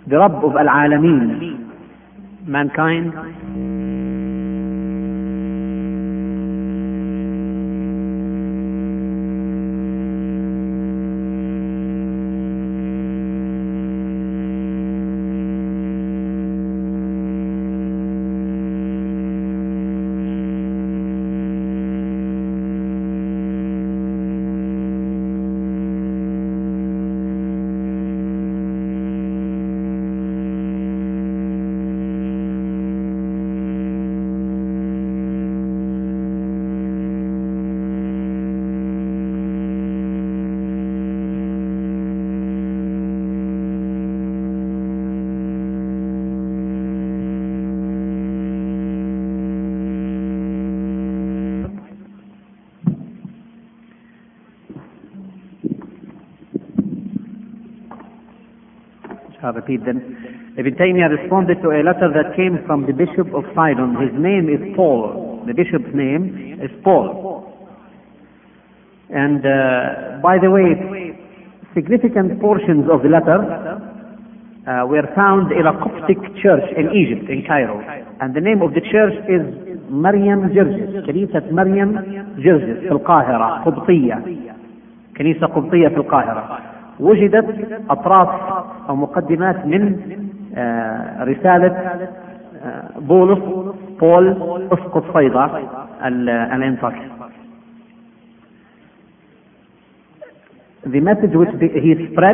the Rabb of Al-Alameen, mankind. I'll repeat them. Ibn Taymiyyah responded to a letter that came from the Bishop of Sidon. His name is Paul. The bishop's name is Paul. And by the way, significant portions of the letter were found in a Coptic church in Egypt, in Cairo. And the name of the church is مريم جرجس. كنيسة مريم جرجس في القاهرة، قبطية. كنيسة قبطية في القاهرة. وجدت أطراف أو مقدمات من رسالة بول أسقف صيدا الأنطاكي. The message which he spread,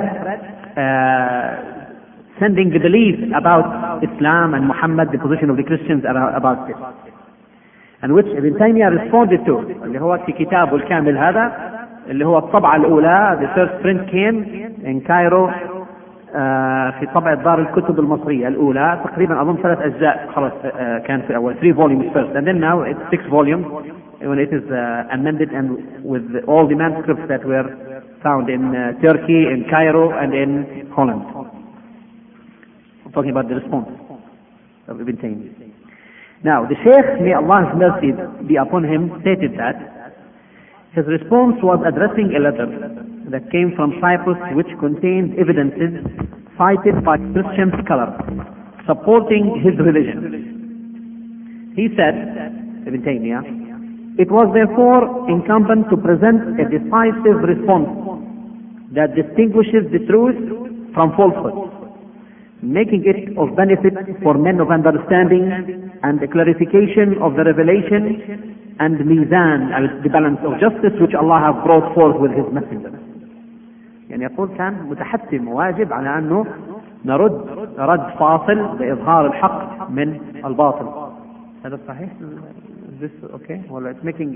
sending the belief about Islam and Muhammad, the position of the Christians about this, and which Ibn Taymiyyah responded to, اللي هو في كتابه الكامل هذا اللي هو الطبعة الأولى. The first print came in Cairo في طبعة دار الكتب المصرية الأولى، تقريبا أظن 3 أجزاء خلاص كان في أول 3 volumes first, and then now it's 6 volumes when it is amended and with all the manuscripts that were found in Turkey, in Cairo, and in Holland. I'm talking about the response of Ibn Taymiyyah. Now, the Shaykh, may Allah's mercy be upon him, stated that his response was addressing a letter that came from Cyprus which contained evidences cited by Christian scholars supporting his religion. He said, Ibn Taymiyyah, it was therefore incumbent to present a decisive response that distinguishes the truth from falsehood, making it of benefit for men of understanding and the clarification of the revelation and mizan, the balance of justice which Allah has brought forth with His messenger. يعني يقول كان متحتم واجب على أنه نرد رد فاصل بإظهار الحق من الباطل. هذا صحيح؟ Is this okay? Well, it's making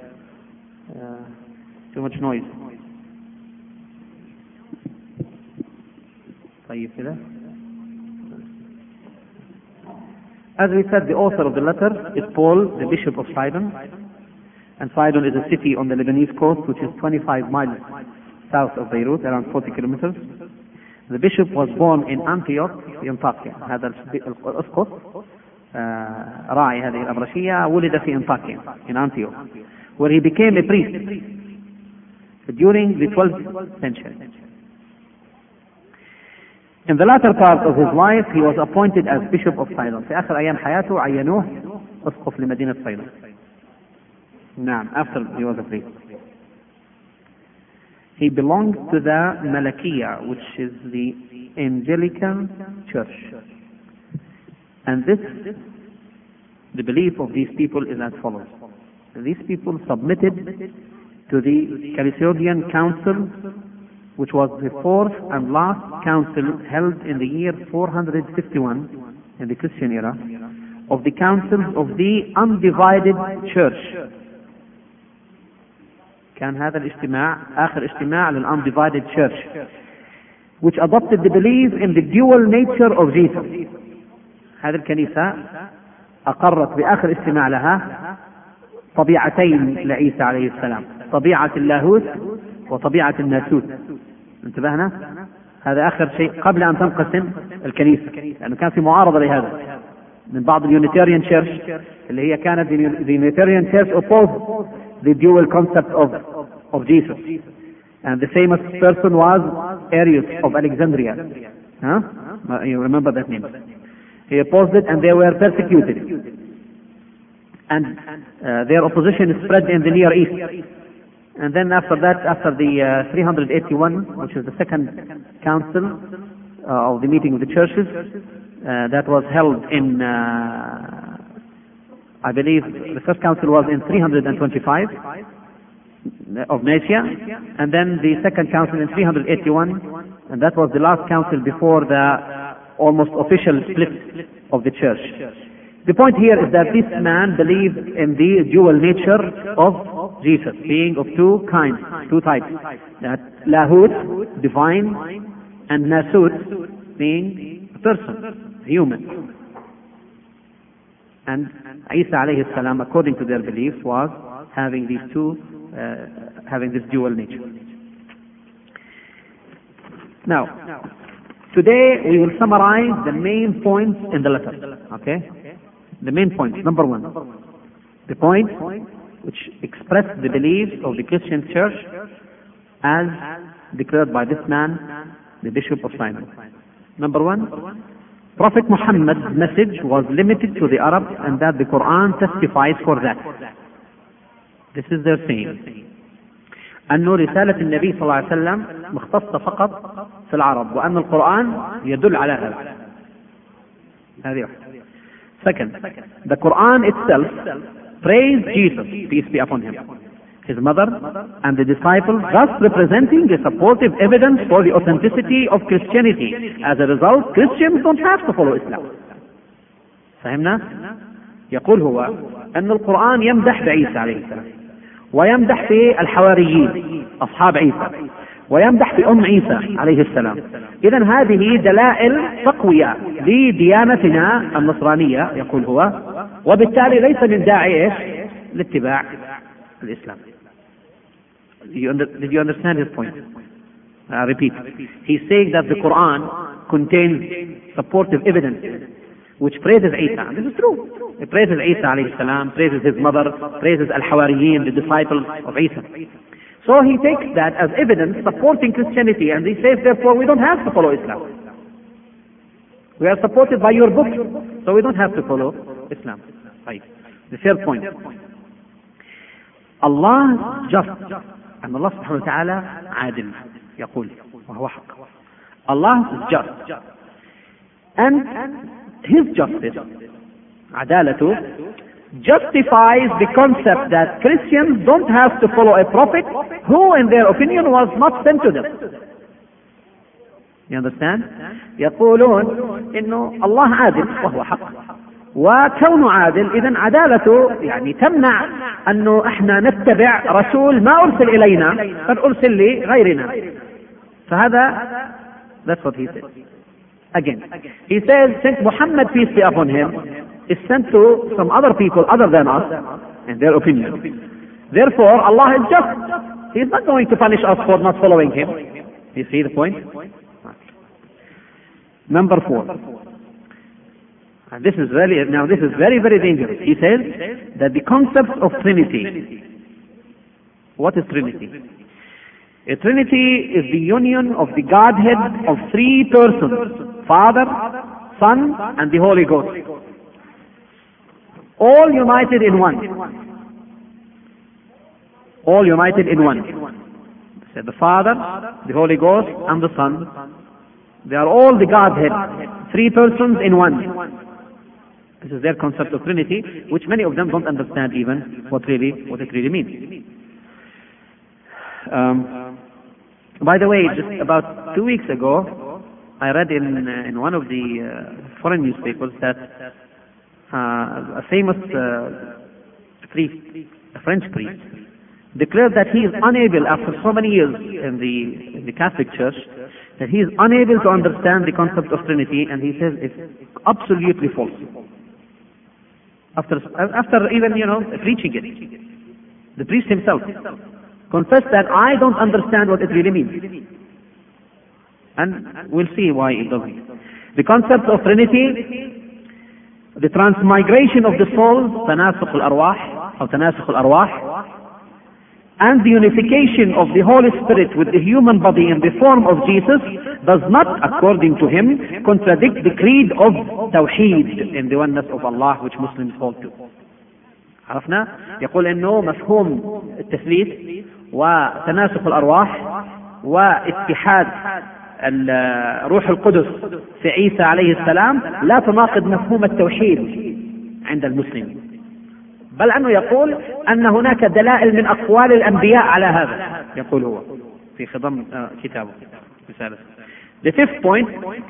too much noise. طيب كده. As we said, the author of the letter is Paul, the Bishop of Sidon, and Sidon is a city on the Lebanese coast which is 25 miles south of Beirut, around 40 kilometers. The bishop was born in Antioch في أنطاكيا. هذا الأسقف راعي هذه الأبرشية ولد في أنطاكيا in Antioch, where he became a priest during the 12th century. In the latter part of his life, he was appointed as Bishop of Sidon. في آخر أيام حياته عينوه أسقف لمدينة صيدا. نعم, after he was a priest. He belonged to the Malakiya, which is the Angelican Church. And the belief of these people is as follows. These people submitted to the Chalcedonian Council, which was the 4th and last council held in the year 451 in the Christian era, of the councils of the undivided church. كان هذا الاجتماع آخر اجتماع لل-undivided church, which adopted the belief in the dual nature of Jesus. هذه الكنيسة أقرت بآخر اجتماع لها طبيعتين لعيسى عليه السلام، طبيعة اللاهوت وطبيعة الناسوت. انتبهنا؟ هذا آخر شيء قبل أن تنقسم الكنيسة، لأنه كان في معارضة لهذا من بعض اليونيتاريان تشيرش اللي هي كانت the Unitarian Church opposed the dual concept of Jesus. And the famous person was Arius of Alexandria. You remember that name. He opposed it, and they were persecuted. And their opposition spread in the Near East. And then after that, after the 381, which is the second council of the meeting of the churches, that was held in, I believe, the first council was in 325 of Nicaea, and then the second council in 381, and that was the last council before the almost official split of the church. The point here is that this man believed in the dual nature of Jesus, being of two kinds, two types. That Lahut, divine, and Nasut, being a person, human. And Isa alayhi salam, according to their beliefs, was having these two, having this dual nature. Now, today we will summarize the main points in the letter. Okay? The main points. Number one, the point which expressed the beliefs of the Christian church as declared by this man, the Bishop of Sinai. Number one, Prophet Muhammad's message was limited to the Arabs, and that the Quran testifies for that. This is their saying. أنه رسالة النبي صلى الله عليه وسلم مختصة فقط في العرب، وأن القرآن يدل على هذا. هذه واحدة. Second, the Quran itself praised Jesus, peace be upon him, his mother, and the disciples, thus representing a supportive evidence for the authenticity of Christianity. As a result, Christians don't have to follow Islam. فهمنا؟ يقول هو أن القرآن يمدح بعيسى عليه السلام، ويمدح في الحواريين أصحاب عيسى، ويمدح في أم عيسى عليه السلام. إذن هذه دلائل تقوية لديانتنا النصرانية، يقول هو، وبالتالي ليس من داعي لاتباع الإسلام. Did you understand his point? I repeat. He's saying that the Quran contains supportive evidence which praises Isa. This is true. It praises Isa alayhi salam, praises his mother, praises al-Hawariyin, the disciples of Isa. So he takes that as evidence supporting Christianity, and he says, therefore, we don't have to follow Islam. We are supported by your book, so we don't have to follow Islam. Right. The third point. Allah is just, and Allah subhanahu wa ta'ala عادل, يقول, وهو حق. Allah is just, and his justice, عدالته, justifies the concept that Christians don't have to follow a prophet who, in their opinion, was not sent to them. You understand? يقولون إنه الله عادل وهو حق، وكونه عادل إذن عدالته يعني تمنع أنه إحنا نتبع رسول ما أرسل إلينا بل أرسل لغيرنا. فهذا, that's what he says. Again, he says, since Muhammad, peace be upon him, is sent to some other people other than us, in their opinion, therefore Allah is just. He is not going to punish us for not following him. You see the point? Number 4. And this is very, very dangerous. He says that the concept of Trinity. What is Trinity? A Trinity is the union of the Godhead of 3 persons: Father, Son, and the Holy Ghost, all united in one. All united in one. So the Father, the Holy Ghost, and the Son, they are all the Godhead, 3 persons in one. This is their concept of Trinity, which many of them don't understand even what it really means. By the way, just about 2 weeks ago, I read in one of the foreign newspapers that a famous priest, a French priest, declared that he is unable, after so many years in the Catholic Church, that he is unable to understand the concept of Trinity, and he says it's absolutely false. After even, preaching it, the priest himself confessed that I don't understand what it really means. And we'll see why it doesn't. The concept of Trinity, the transmigration of the soul, تناسخ الأرواح أو تناسخ الأرواح, and the unification of the Holy Spirit with the human body in the form of Jesus does not, according to him, contradict the creed of Tawheed in the oneness of Allah which Muslims hold to. عرفنا؟ يقول انه مفهوم التثليث وتناسخ الارواح واتحاد روح القدس في عيسى عليه السلام لا تناقض مفهوم التوحيد عند المسلم، بل انه يقول ان هناك دلائل من اقوال الانبياء على هذا، يقول هو في خضم كتابه رسالة. The fifth point,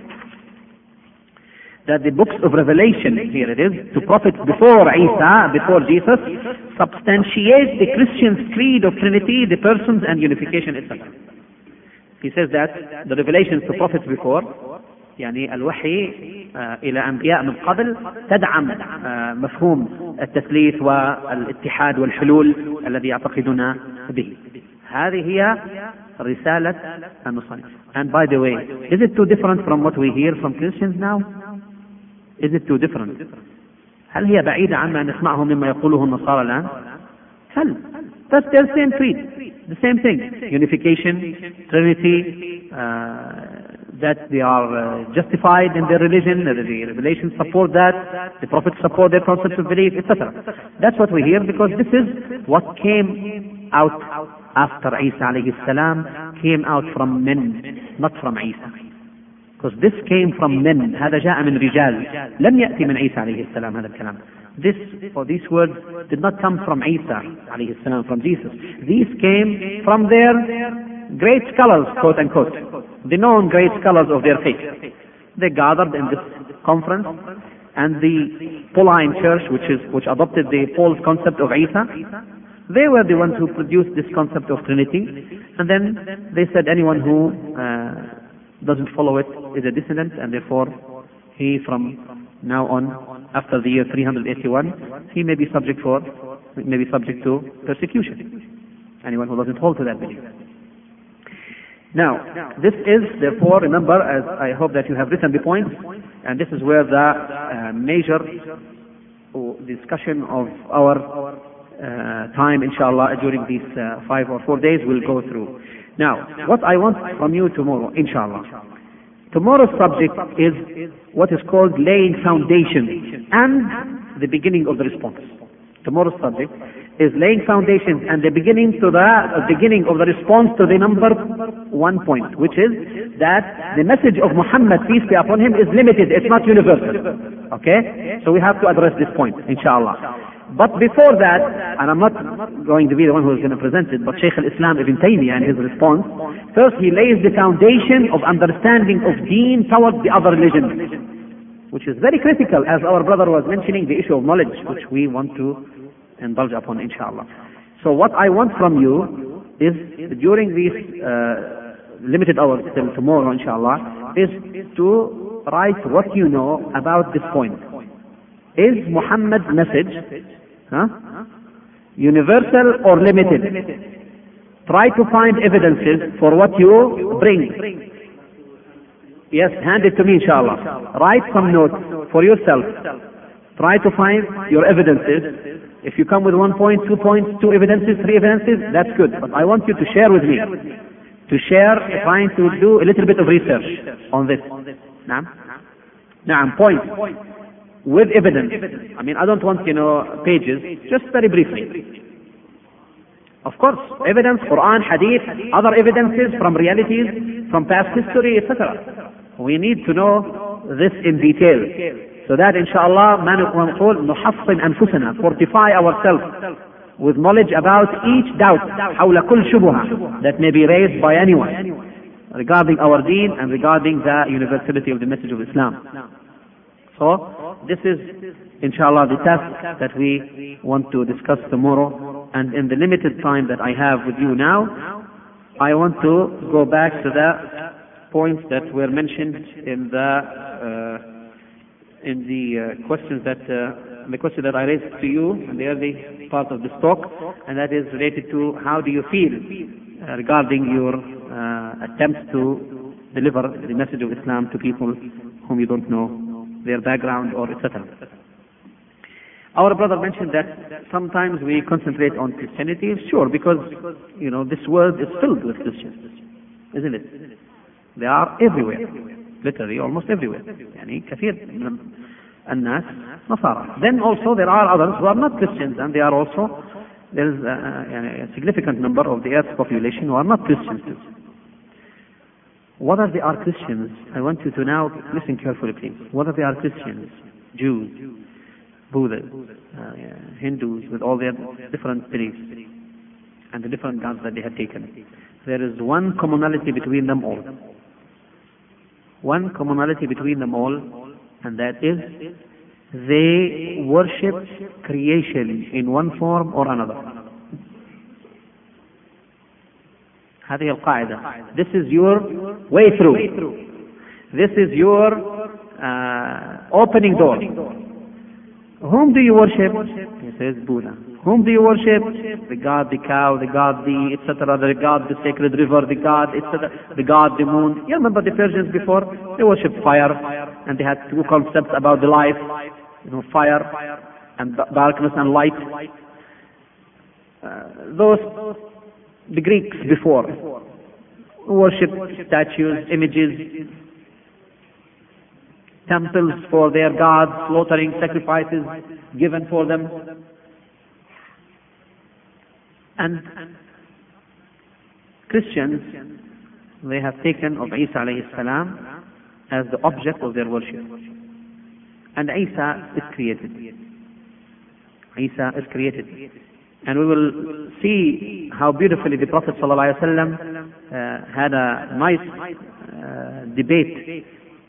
that the books of Revelation, here it is, to prophets before Isa, before Jesus, substantiate the Christian's creed of Trinity, the persons and unification, etc. He says that the revelations to prophets before, يعني الوحي إلى أنبياء من قبل، تدعم مفهوم التثليث والاتحاد والحلول الذي يعتقدون به. هذه هي رسالة النصرانية. And by the way, is it too different from what we hear from Christians now? Is it too different? هل هي بعيدة عما نسمعه مما يقوله النصارى الآن؟ هل that's their same creed, the same thing, unification, Trinity, that they are justified in their religion, the revelations support that, the prophets support their concepts of belief, etc. That's what we hear, because this is what came out after Isa alayhi salam, came out from men, not from Isa. Because this came from men. هذا جاء من رجال. لم يأتي من عيسى عليه السلام هذا الكلام. These words did not come from Isa عليه السلام, from Jesus. These came from their great scholars, quote unquote, the known great scholars of their faith. They gathered in this conference, and the Pauline Church, which adopted the Paul's concept of Isa, they were the ones who produced this concept of Trinity, and then they said anyone who doesn't follow it is a dissident, and therefore he from now on, after the year 381, he may be subject to persecution. Anyone who doesn't hold to that belief. Now, this is therefore, remember, as I hope that you have written the points, and this is where the major discussion of our time, inshallah, during these 5 or 4 days will go through. Now, what I want from you tomorrow, inshallah, tomorrow's subject is what is called laying foundation and the beginning of the response. Tomorrow's subject is laying foundations and the beginning of the response to the number 1 point, which is that the message of Muhammad, peace be upon him, is limited, it's not universal. Okay? So we have to address this point, inshallah. But before that, and I'm not going to be the one who is going to present it, but Shaykh al-Islam Ibn Taymiyyah in his response, first he lays the foundation of understanding of deen towards the other religions, which is very critical, as our brother was mentioning, the issue of knowledge, which we want to indulge upon, inshallah. So what I want from you is, during these limited hours till tomorrow, inshallah, is to write what you know about this point. Is Muhammad's message universal or limited? Try to find evidences for what you bring. Yes, hand it to me, inshallah. Write some notes for yourself. Try to find your evidences. If you come with 1 point, 2 points, 2 evidences, 3 evidences, that's good. But I want you to share with me. To share, trying to do a little bit of research on this. Now, point. With evidence. I mean, I don't want, pages, just very briefly. Of course, evidence, Quran, Hadith, other evidences from realities, from past history, etc. We need to know this in detail, so that inshallah, نحصن أنفسنا, fortify ourselves with knowledge about each doubt, حول كل شبهة that may be raised by anyone regarding our deen and regarding the universality of the message of Islam. So, this is, inshallah, the task that we want to discuss tomorrow. And in the limited time that I have with you now, I want to go back to the points that were mentioned in the questions that the question that I raised to you in the early part of this talk, and that is related to how do you feel regarding your attempts to deliver the message of Islam to people whom you don't know their background or etc. Our brother mentioned that sometimes we concentrate on Christianity. Sure, because, this world is filled with Christians, isn't it? They are everywhere, literally almost everywhere. كثير من الناس نصارى. Then also there are others who are not Christians, and they are also, there is a significant number of the earth's population who are not Christians too. Whether they are Christians, I want you to now listen carefully, please. Whether they are Christians, Jews, Buddhists, Hindus, with all their different beliefs and the different gods that they have taken, there is one commonality between them all. One commonality between them all, and that is they worship creation in one form or another. هذه القاعدة. This is your way through. This is your opening door. Whom do you worship? He says Buddha. Whom do you worship? The god, the cow, the god, the etc., the god, the sacred river, the god, etc., the god, the moon. You remember the Persians before? They worshipped fire, and they had two concepts about the life, fire and darkness and light. The Greeks before worshipped statues, images, temples for their gods, slaughtering sacrifices given for them. And Christians, they have taken of Isa alayhi salam as the object of their worship. And Isa is created. Isa is created. And we will see how beautifully the Prophet ﷺ had a nice debate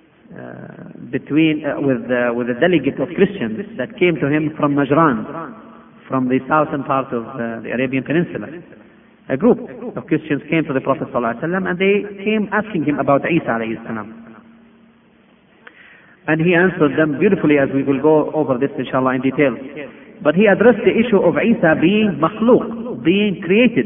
with a delegate of Christians that came to him from Najran, from the southern part of the Arabian Peninsula. A group of Christians came to the Prophet ﷺ, and they came asking him about Isa alayhi salam. And he answered them beautifully, as we will go over this inshallah in detail. But he addressed the issue of Isa being makhluq, being created,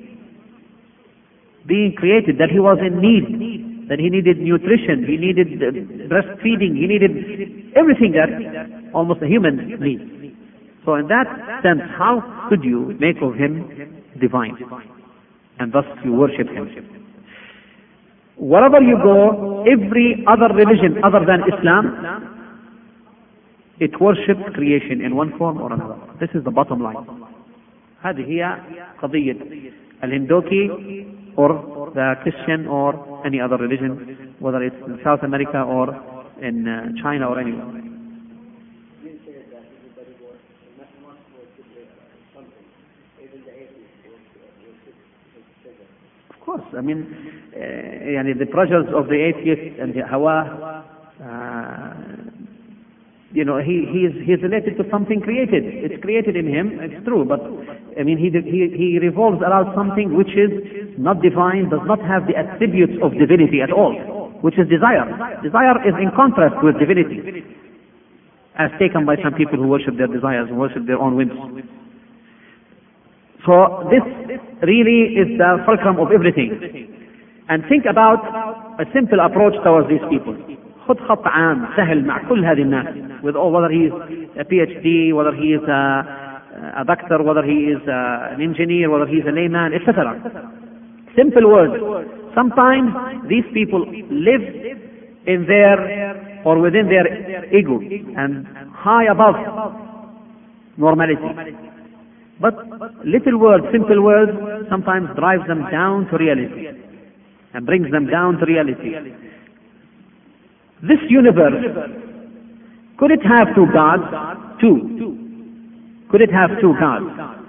that he was in need, that he needed nutrition, he needed breastfeeding, he needed everything that almost a human needs. So in that sense, how could you make of him divine? And thus you worship him. Wherever you go, every other religion other than Islam, it worships creation in one form or another. This is the bottom line. هذه هي قضية الهندوكي or the Christian or any other religion, whether it's in South America or in China or anywhere. Of course, I mean, the pressures of the atheist and the hawa, he's related to something created. It's created in him, it's true, but I mean, he revolves around something which is not divine, does not have the attributes of divinity at all, which is desire. Desire is in contrast with divinity, as taken by some people who worship their desires, who worship their own whims. So this really is the fulcrum of everything. And think about a simple approach towards these people. خذ خط عام سهل مع كل هذه الناس, with all, whether he is a PhD, whether he is a doctor, whether he is an engineer, whether he is a layman, etc. Simple words. Sometimes these people live in their or within their ego and high above normality. But little words, simple words, sometimes drives them down to reality and brings them down to reality. This universe, could it have two gods? Two. Could it have two gods?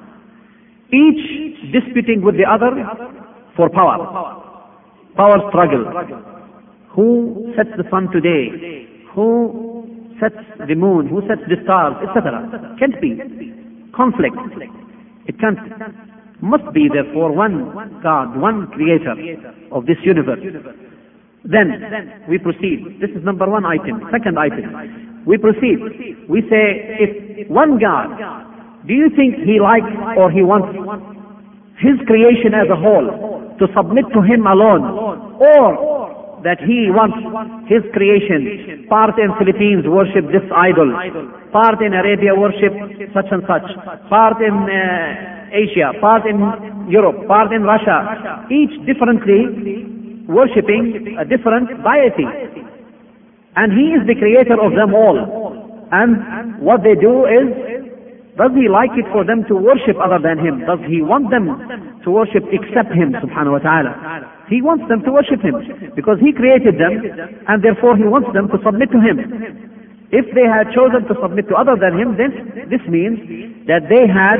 Each disputing with the other for power struggle. Who sets the sun today? Who sets the moon? Who sets the stars? Etc. Can't be. Conflict. It can't. Must be therefore one God, one creator of this universe. Then we proceed. This is number one item. Second item. We proceed. We say, if one God, do you think he likes or he wants his creation as a whole to submit to him alone, or that he wants his creation, part in Philippines worship this idol, part in Arabia worship such and such, part in Asia, part in Europe, part in Russia, each differently worshipping a different deity. And he is the creator of them all. And what they do is, does he like it for them to worship other than him? Does he want them to worship except him, subhanahu wa ta'ala? He wants them to worship him because he created them, and therefore he wants them to submit to him. If they had chosen to submit to other than him, then this means that they had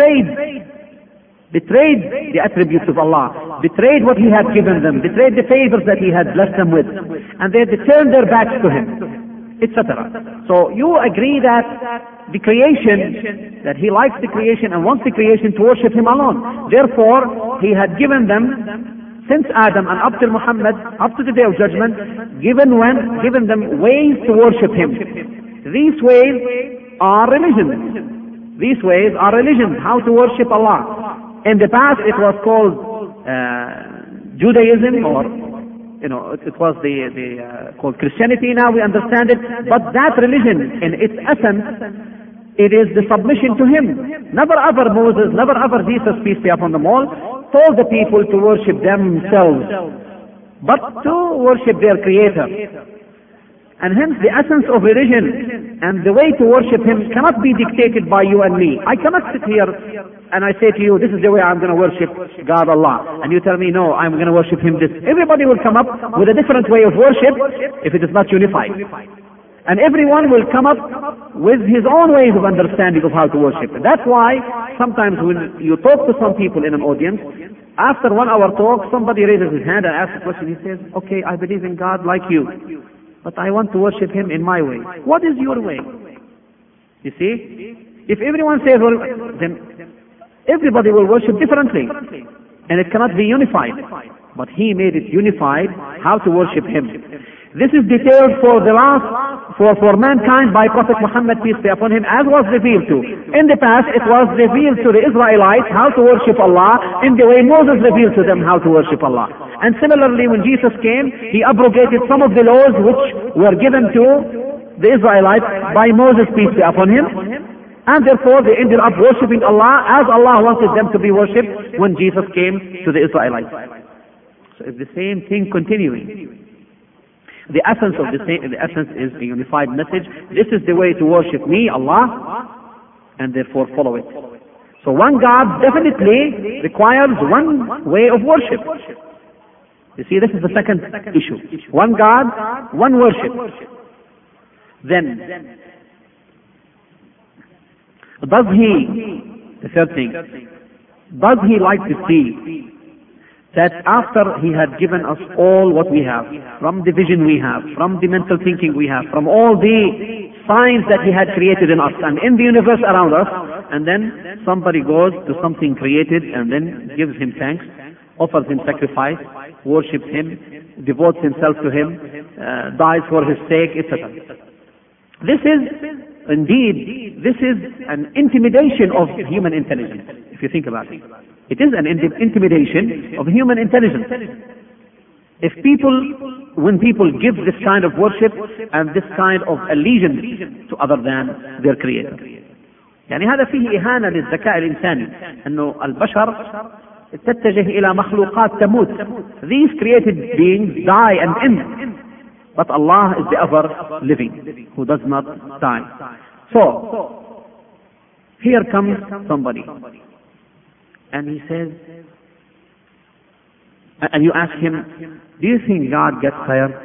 betrayed the attributes of Allah, betrayed what he had given them, betrayed the favors that he had blessed them with, and they turned their backs to him, etc. So you agree that the creation, that he likes the creation and wants the creation to worship him alone. Therefore, he had given them, since Adam and up till Muhammad, up to the day of judgment, given them ways to worship him. These ways are religion. These ways are religion, how to worship Allah. In the past it was called Judaism, or it was called Christianity. Now we understand it. But that religion, in its essence, it is the submission to him. Never ever Moses, never ever Jesus, peace be upon them all, told the people to worship themselves, but to worship their creator. And hence the essence of religion and the way to worship him cannot be dictated by you and me. I cannot sit here and I say to you, this is the way I'm going to worship God Allah. And you tell me, no, I'm going to worship him this. Everybody will come up with a different way of worship if it is not unified. And everyone will come up with his own ways of understanding of how to worship. That's why sometimes when you talk to some people in an audience, after 1 hour talk, somebody raises his hand and asks a question. He says, okay, I believe in God like you, but I want to worship him in my way. What is your way? You see? If everyone says, well, then everybody will worship differently, and it cannot be unified. But he made it unified, how to worship him. This is detailed for mankind by Prophet Muhammad, peace be upon him, as was revealed to. In the past, it was revealed to the Israelites how to worship Allah in the way Moses revealed to them how to worship Allah. And similarly, when Jesus came, he abrogated some of the laws which were given to the Israelites by Moses, peace be upon him. And therefore, they ended up worshipping Allah as Allah wanted them to be worshipped when Jesus came to the Israelites. So it's the same thing continuing. The essence is a unified message. This is the way to worship me, Allah, and therefore follow it. So one God definitely requires one way of worship. You see, this is the second issue. One God, one worship. Then, the third thing, does he like to see that after he had given us all what we have, from the vision we have, from the mental thinking we have, from all the signs that he had created in us and in the universe around us, and then somebody goes to something created and then gives him thanks, offers him sacrifice, worships him, devotes himself to him, dies for his sake, etc. This is an intimidation of human intelligence, if you think about it. It is an intimidation of human intelligence. When people give this kind of worship and this kind of allegiance to other than their creator. يعني هذا فيه إهانة للذكاء الإنساني، أنه البشر تتجه إلى مخلوقات تموت. These created beings die and end, but Allah is the ever living, who does not die. So, here comes somebody, and he says, and you ask him, do you think God gets tired?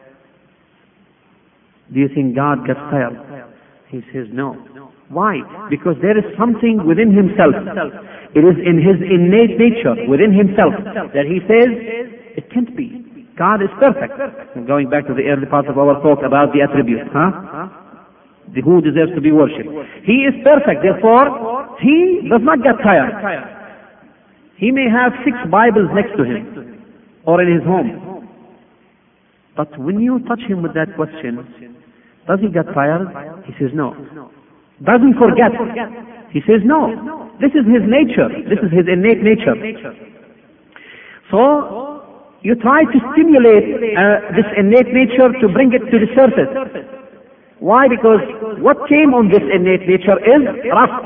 Do you think God gets tired? He says, no. Why? Because there is something within himself. It is in his innate nature, within himself, that he says, it can't be. God is perfect. Going back to the early part of our talk about the attributes, who deserves to be worshipped. He is perfect, therefore, he does not get tired. He may have 6 Bibles next to him, or in his home. But when you touch him with that question, does he get tired? He says no. Does he forget? He says no. This is his nature. This is his innate nature. So, you try to stimulate this innate nature to bring it to the surface. Why? Because what came on this innate nature is rust.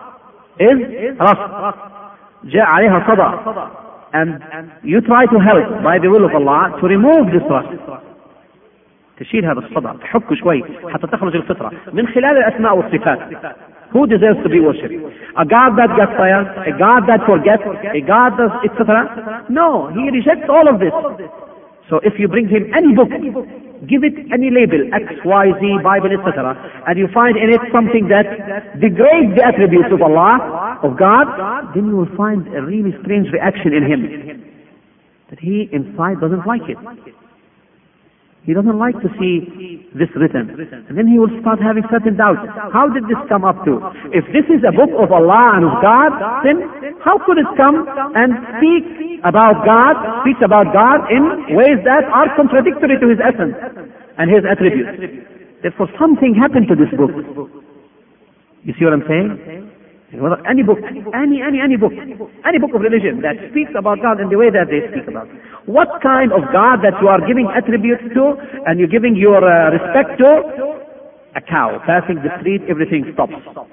جاء عليها صدى. And you try to help by the will of Allah to remove this rust. تشيل هذا الصدى، تحكه شوي حتى تخرج الفطرة من خلال الأسماء والصفات. Who deserves to be worshipped? A God that gets tired, a God that forgets, a God that etc. No, he rejects all of this. So if you bring him any book, give it any label, X, Y, Z, Bible, etc., and you find in it something that degrades the attributes of Allah, of God, then you will find a really strange reaction in him. That he inside doesn't like it. He doesn't like to see this written. And then he will start having certain doubts. How did this come up to? If this is a book of Allah and of God, then how could it come and speak about God, speaks about God in ways that are contradictory to his essence and his attributes? Therefore something happened to this book. You see what I'm saying? Any book, any book of religion that speaks about God in the way that they speak about. What kind of God that you are giving attributes to and you're giving your respect to? A cow passing the street, everything stops.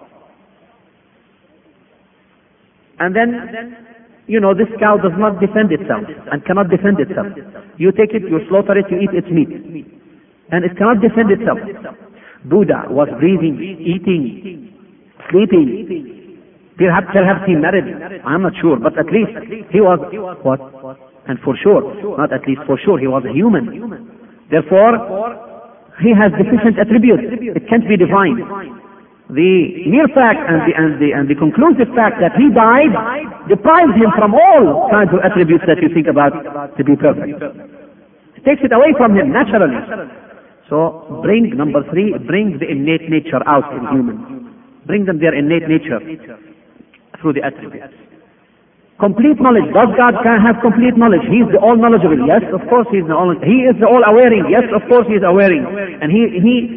And then, this cow does not defend itself and cannot defend itself. You take it, you slaughter it, you eat its meat. And it cannot defend itself. Buddha was breathing, eating, sleeping. Perhaps he married, I'm not sure, but at least he was what? And for sure, not at least for sure, he was a human. Therefore, he has deficient attributes. It can't be divine. The mere fact and the conclusive fact that he died deprives him from all kinds of attributes that you think about to be perfect. It takes it away from him naturally. So number 3, bring the innate nature out in humans. Bring them their innate nature through the attributes. Complete knowledge. Does God have complete knowledge? He is the all-knowledgeable. Yes, of course He is the all-knowledgeable. He is the all-awareing. Yes, of course He is awareing. And He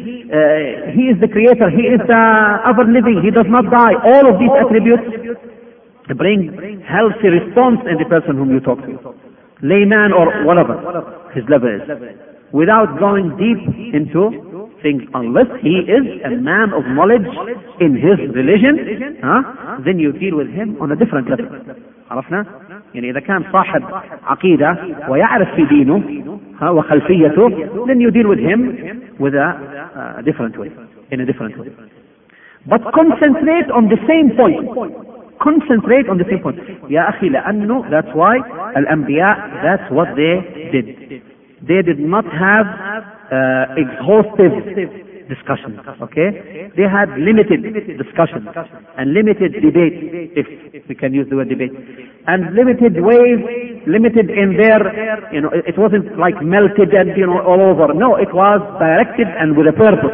is the creator. He is the ever-living. He does not die. All of these attributes bring healthy response in the person whom you talk to. Layman or whatever his level is. Without going deep into things, unless he is a man of knowledge in his religion, then you deal with him on a different level. عرفنا؟ يعني إذا كان صاحب عقيدة ويعرف في دينه وخلفيته, then you deal with him with a different way, in a different way. But concentrate on the same point. Concentrate on the same point. يا أخي لأنه, that's why الأنبياء, that's what they did. They did not have exhaustive discussion. Okay, they had limited discussion and limited debate, if we can use the word debate, and limited ways, limited in their, it wasn't like melted and all over. No, it was directed and with a purpose,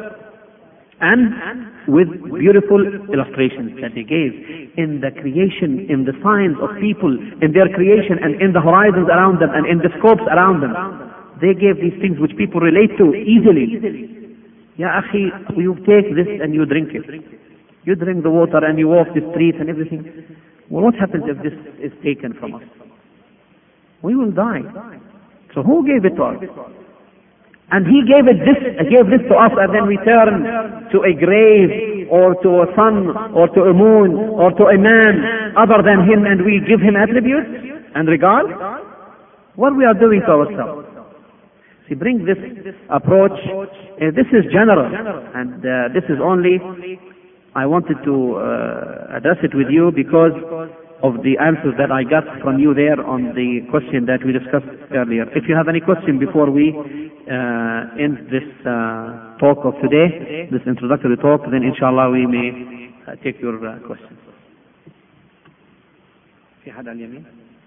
and with beautiful illustrations that they gave in the creation, in the signs of people, in their creation, and in the horizons around them, and in the scopes around them. They gave these things which people relate to easily. Ya akhi, you take this and you drink it. You drink the water and you walk the streets and everything. Well, what happens if this is taken from us? We will die. So who gave it to us? And he gave this to us, and then we turn to a grave or to a sun or to a moon or to a man other than him, and we give him attributes and regard. What we are doing to ourselves? See, bring this approach. This is general, and this is only, I wanted to address it with you because of the answers that I got from you there on the question that we discussed earlier. If you have any question before we end this talk of today, this introductory talk, then inshallah we may take your questions. في حد على اليمين؟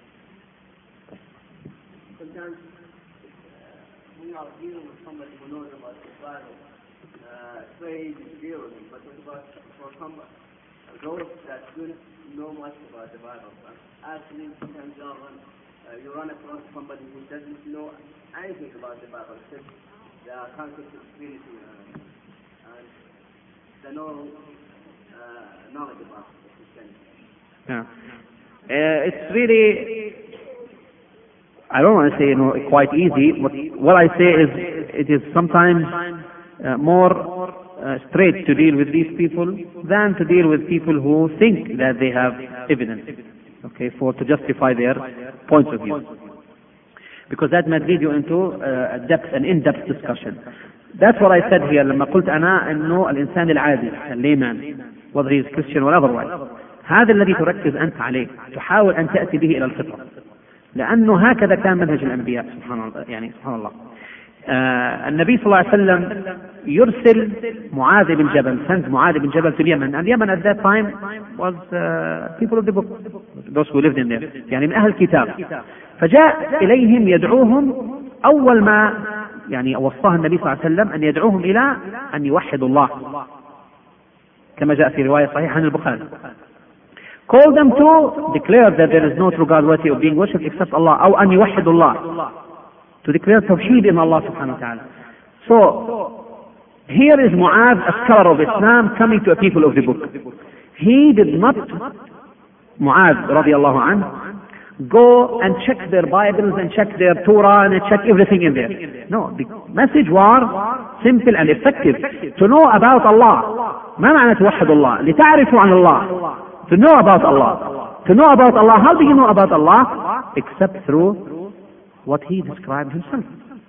Sometimes when you are dealing with somebody who knows about the Bible, it's very easy to deal with him. But what about for somebody, those that don't know much about the Bible? Actually, sometimes you run across somebody who doesn't know anything about the Bible, except the concept of Trinity and the knowledge about Christianity. Yeah. It's really I don't want to say quite easy, but what I say is it is sometimes more straight to deal with these people than to deal with people who think that they have evidence, okay, to justify their points of view. Because that might lead you into an in-depth discussion. That's what I said here لما قلت أنا إنه الإنسان العادي الليمان whether he is Christian or otherwise هذا الذي تركز أنت عليه تحاول أن تأتي به إلى الفطرة لأنه هكذا كان منهج الأنبياء سبحان الله النبي صلى الله عليه وسلم يرسل معاذ بن جبل sends معاذ بن جبل to اليمن and Yemen at that time was people of the book those who lived in there يعني من أهل الكتاب فجاء إليهم يدعوهم أول ما يعني وصاه النبي صلى الله عليه وسلم أن يدعوهم إلى أن يوحدوا الله كما جاء في رواية صحيحة عن البخاري call them to declare that there is no true God worthy of being worshipped except Allah أو أن يوحدوا الله to declare tawheed in Allah subhanahu wa ta'ala. So here is Mu'adh, a scholar of Islam, coming to a people of the book. He did not, Mu'adh radiallahu anhu, go and check their Bibles and check their Torah and check everything in there. No, the message was simple and effective. To know about Allah. ما معنى توحد الله؟ لتعرفوا عن الله. To know about Allah. To know about Allah. How do you know about Allah? Except through what he described himself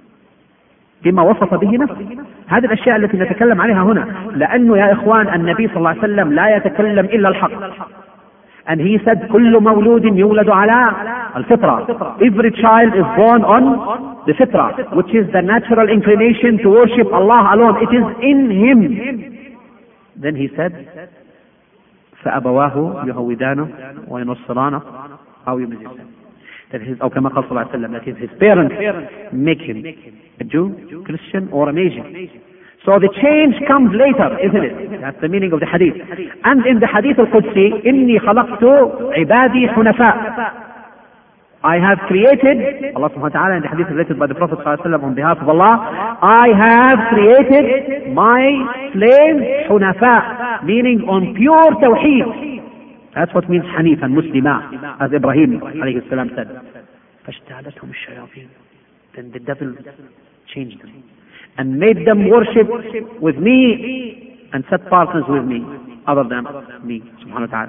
بما وصف به نفسه. هذه الأشياء التي نتكلم عليها هنا لأنه يا إخوان النبي صلى الله عليه وسلم لا يتكلم إلا الحق and he said كل مولود يولد على الفطرة every child is born on the fitra which is the natural inclination to worship Allah alone. It is in him. Then he said فأبواه يهودانه وينصرانه أو يمجسانه. That his, أو كما قال صلى الله عليه وسلم, that his parents make him a Jew, Christian or an Asian. So the change comes later, isn't it? That's the meaning of the hadith. And in the hadith al-Qudsi, إني خلقت عبادي حنفاء. I have created, Allah subhanahu wa ta'ala in the hadith related by the Prophet sallallahu alaihi wasallam on behalf of Allah, I have created my slaves حنفاء, meaning on pure tawheed. That's what means Hanifan, Muslima, as Ibrahim alayhi salam said. فَاشْتَعْلَتْهُمُ الشَّيَاطِينُ. Then the devil changed them and made them worship with me and set partners with me other than me, subhanahu wa ta'ala.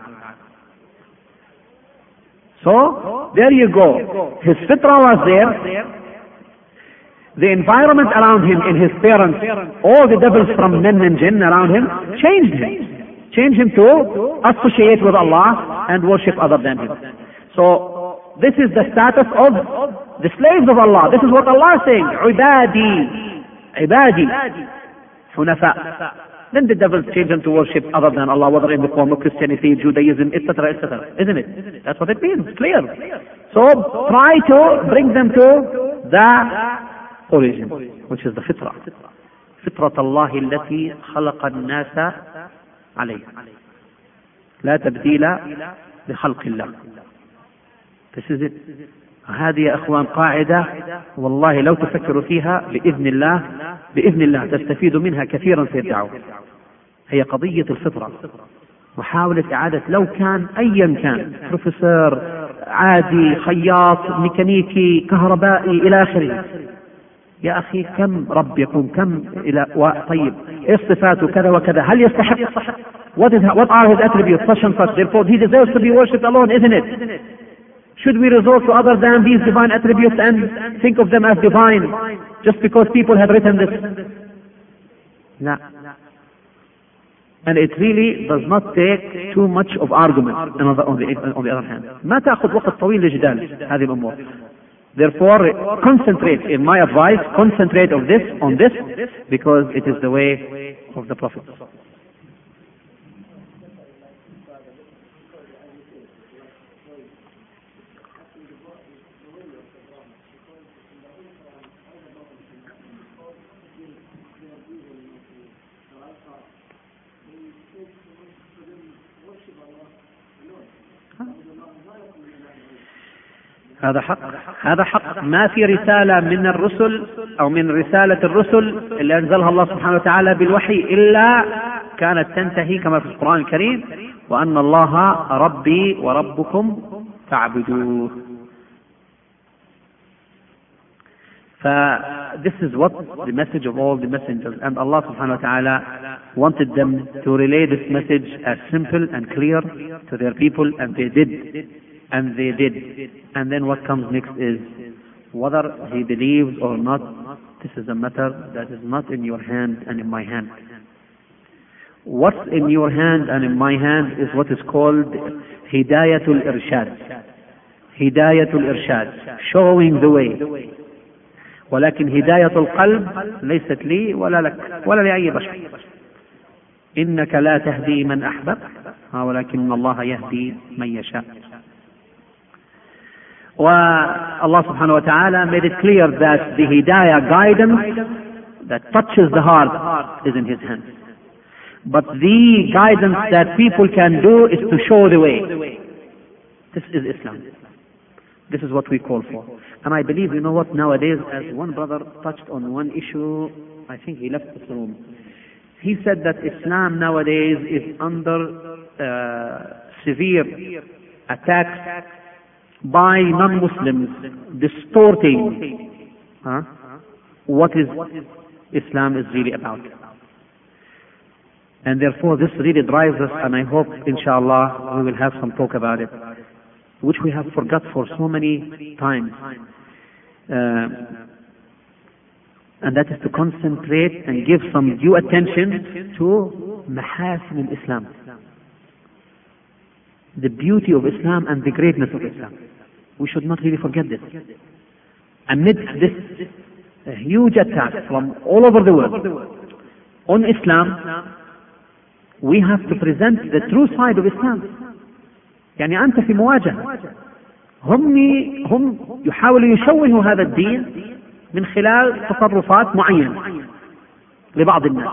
So, there you go. His fitrah was there. The environment around him, in his parents, all the devils from men and jinn around him, changed him. Change him to associate with Allah and worship other than him. So this is the status of the slaves of Allah. This is what Allah is saying. Ibadi, hunafa. Then the devils change them to worship other than Allah, whether in the form of Christianity, Judaism, etc., etc. Isn't it? That's what it means. Clear. So try to bring them to the origin, which is the fitrah. فطرة الله التي خلق الناس عليه لا تبديل لخلق الله. This is it. هذه يا أخوان قاعدة والله لو تفكروا فيها بإذن الله تستفيدوا منها كثيرا في الدعوة. هي قضية الفطرة، محاولة إعادة لو كان أيا كان بروفيسور عادي خياط ميكانيكي كهربائي إلى آخره. يا أخي كم رب يكون كم طيب إيه صفاته كذا وكذا هل يستحق what are his attributes such and such, therefore he deserves to be worshipped alone, isn't it? Should we resort to other than these divine attributes and think of them as divine just because people have written this? No. And it really does not take too much of argument on the other hand. ما تأخذ وقت طويل لجدال هذه الأمور. Therefore, concentrate, in my advice, concentrate on this, because it is the way of the Prophet. هذا حق ما في رسالة من الرسل أو من رسالة الرسل اللي أنزلها الله سبحانه وتعالى بالوحي إلا كانت تنتهي كما في القرآن الكريم وأن الله ربي وربكم فاعبدوه. This is what the message of all the messengers, and Allah subhanahu wa ta'ala wanted them to relay this message as simple and clear to their people, and they did. And they did. And then what comes next is, whether he believes or not, this is a matter that is not in your hand and in my hand. What's in your hand and in my hand is what is called Hidayatul Irshad. Hidayatul Irshad, showing the way. ولكن هداية القلب ليست لي ولا لك ولا لأي بشر. إنك لا تهدي من أحببت ولكن الله يهدي من يشاء. Allah subhanahu wa ta'ala made it clear that the hidayah guidance that touches the heart is in His hands. But the guidance that people can do is to show the way. This is Islam. This is what we call for. And I believe, you know what, nowadays, as one brother touched on one issue, I think he left this room. He said that Islam nowadays is under severe attacks by non-Muslims, distorting what is Islam is really about. And therefore this really drives us, and I hope inshallah we will have some talk about it, which we have forgot for so many times. And that is to concentrate and give some due attention to mahasin al-Islam, the beauty of Islam and the greatness of Islam. We should not really forget this. Amidst this huge attack from all over the world on Islam, we have to present the true side of Islam. يعني أنت في مواجهة، هم يحاولوا يشوهوا هذا الدين من خلال تصرفات معينة لبعض الناس.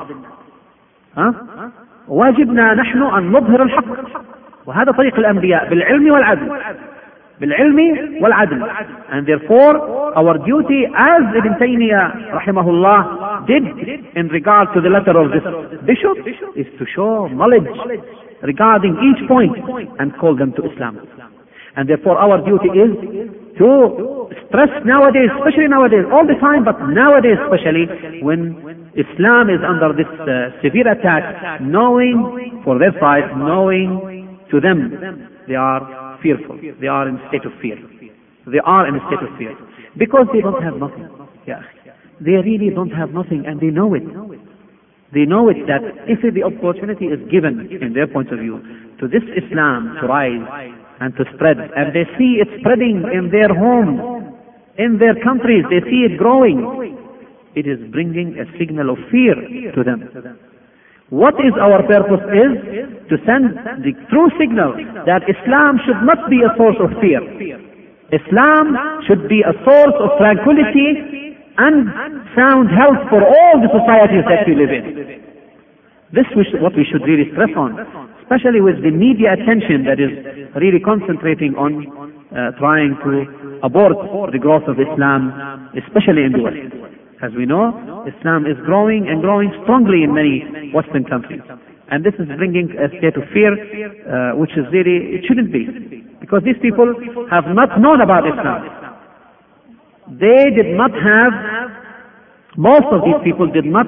واجبنا نحن أن نظهر الحق، وهذا طريق الأنبياء بالعلم والعدل. بالعلم والعدل. And therefore our duty, as Ibn Taymiyyah rahimahullah did in regard to the letter of this bishop, is to show knowledge regarding each point and call them to Islam. And therefore our duty is to stress nowadays, especially nowadays, all the time, but nowadays especially, when Islam is under this severe attack, knowing for their side, knowing to them they are fearful, they are in a state of fear. They are in a state of fear because they don't have nothing. They really don't have nothing, and they know it. They know it, that if the opportunity is given, in their point of view, to this Islam to rise and to spread, and they see it spreading in their home, in their countries, they see it growing, it is bringing a signal of fear to them. What is our purpose is to send the true signal that Islam should not be a source of fear. Islam should be a source of tranquility and sound health for all the societies that we live in. This is what we should really stress on, especially with the media attention that is really concentrating on trying to abort the growth of Islam, especially in the West. As we know, Islam is growing and growing strongly in many Western countries. And this is bringing a state of fear, which is really, it shouldn't be. Because these people have not known about Islam. They did not have, most of these people did not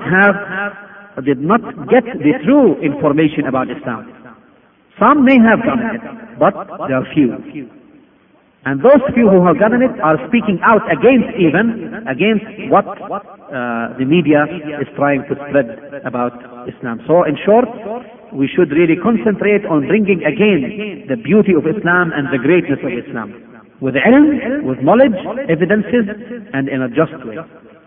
get the true information about Islam. Some may have done it, but there are few. And those few who have gotten it are speaking out against what the media is trying to spread about Islam. So in short, we should really concentrate on bringing again the beauty of Islam and the greatness of Islam, with ilm, with knowledge, evidences, and in a just way.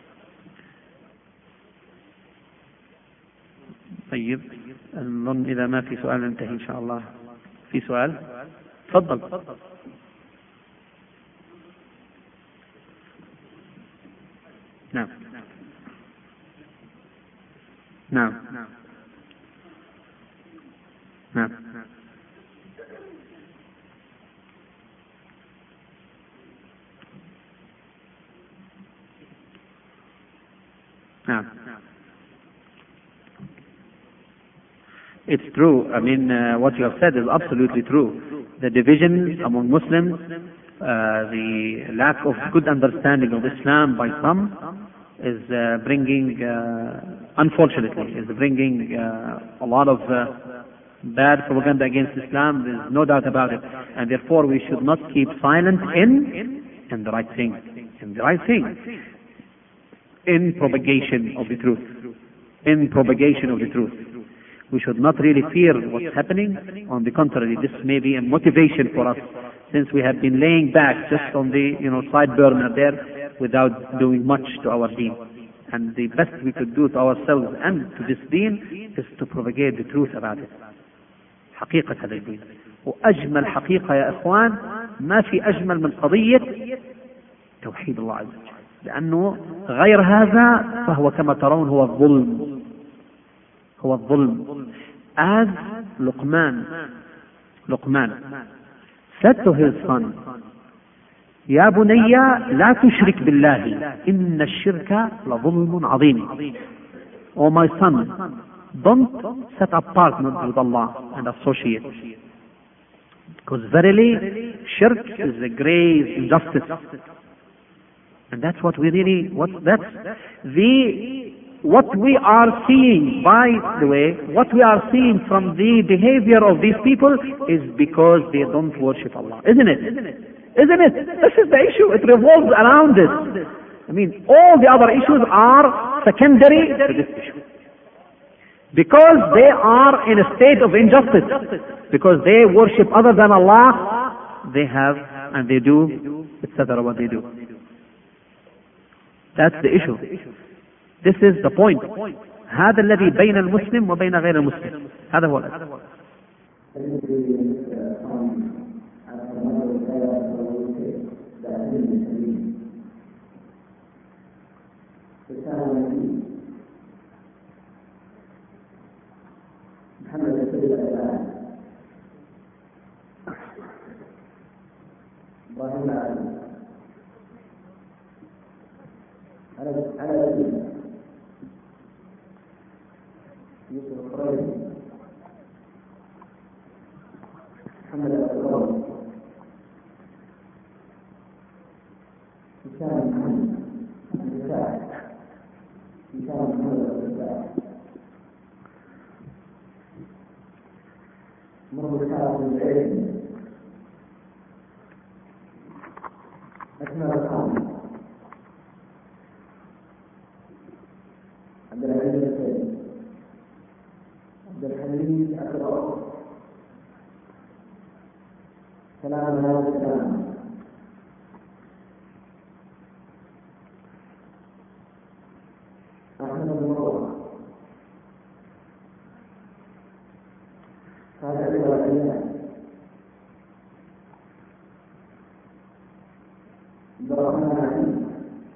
طيب، نظن إذا ما في سؤال ننتهي إن شاء الله. في سؤال؟ تفضل. نعم نعم نعم نعم. It's true. I mean, what you have said is absolutely true. The divisions among Muslims the lack of good understanding of Islam by some is bringing, unfortunately, a lot of bad propaganda against Islam. There's no doubt about it, and therefore we should not keep silent in the right thing, in propagation of the truth. We should not really fear what's happening. On the contrary, this may be a motivation for us, since we have been laying back just on the side burner there without doing much to our deen. And the best we could do to ourselves and to this deen is to propagate the truth about it. حقيقة هذا الدين. وأجمل حقيقة يا إخوان، ما في أجمل من قضية توحيد الله عز وجل، لأنه غير هذا فهو كما ترون هو الظلم. As Luqman said to his son, يا بني لا تشرك بالله إن الشرك لظلم عظيم. Oh my son, don't set up partners with Allah and associate, because verily shirk is a grave injustice. And that's what we really, what we are seeing, by the way, what we are seeing from the behavior of these people is because they don't worship Allah, isn't it? This is the issue. It revolves around this. I mean, all the other issues are secondary to this issue, because they are in a state of injustice, because they worship other than Allah. They have and they do, etc. What they do. That's the issue. This is the point. هذا الذي بين المسلم وبين غير المسلم. هذا هو الأساس. على يوسف القريش محمد الأبراهيم هشام محمد مربوطات بالعلم أسماء الخامس عبد العزيز السيد عبد الحليم الأكبر سلام على السلام أحمد المروة هذا الروايات عبد الرحمن العزيز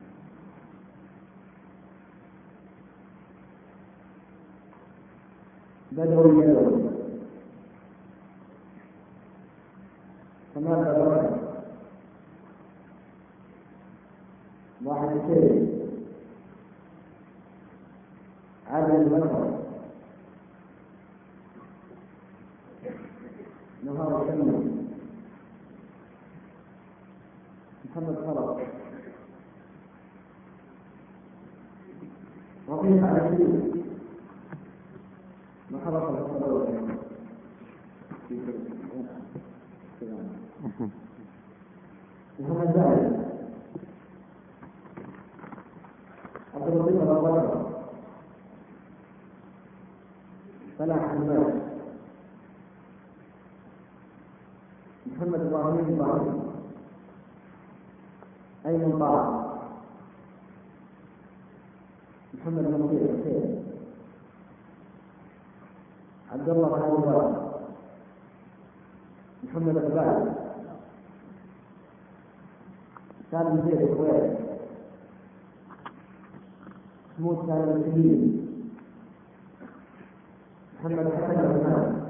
بدوي كما تبرع واحد كيف عادل البصر نهار الشمس محمد خلق رفيق على الشيء محمد زاهد عبد اللطيف الأبواب فلاح المال محمد إبراهيم أيمن طه محمد منصور حسين عبد الله خالد محمد الباز سالم زيد الكويت محمود سالم السليم محمد حسن الرحمن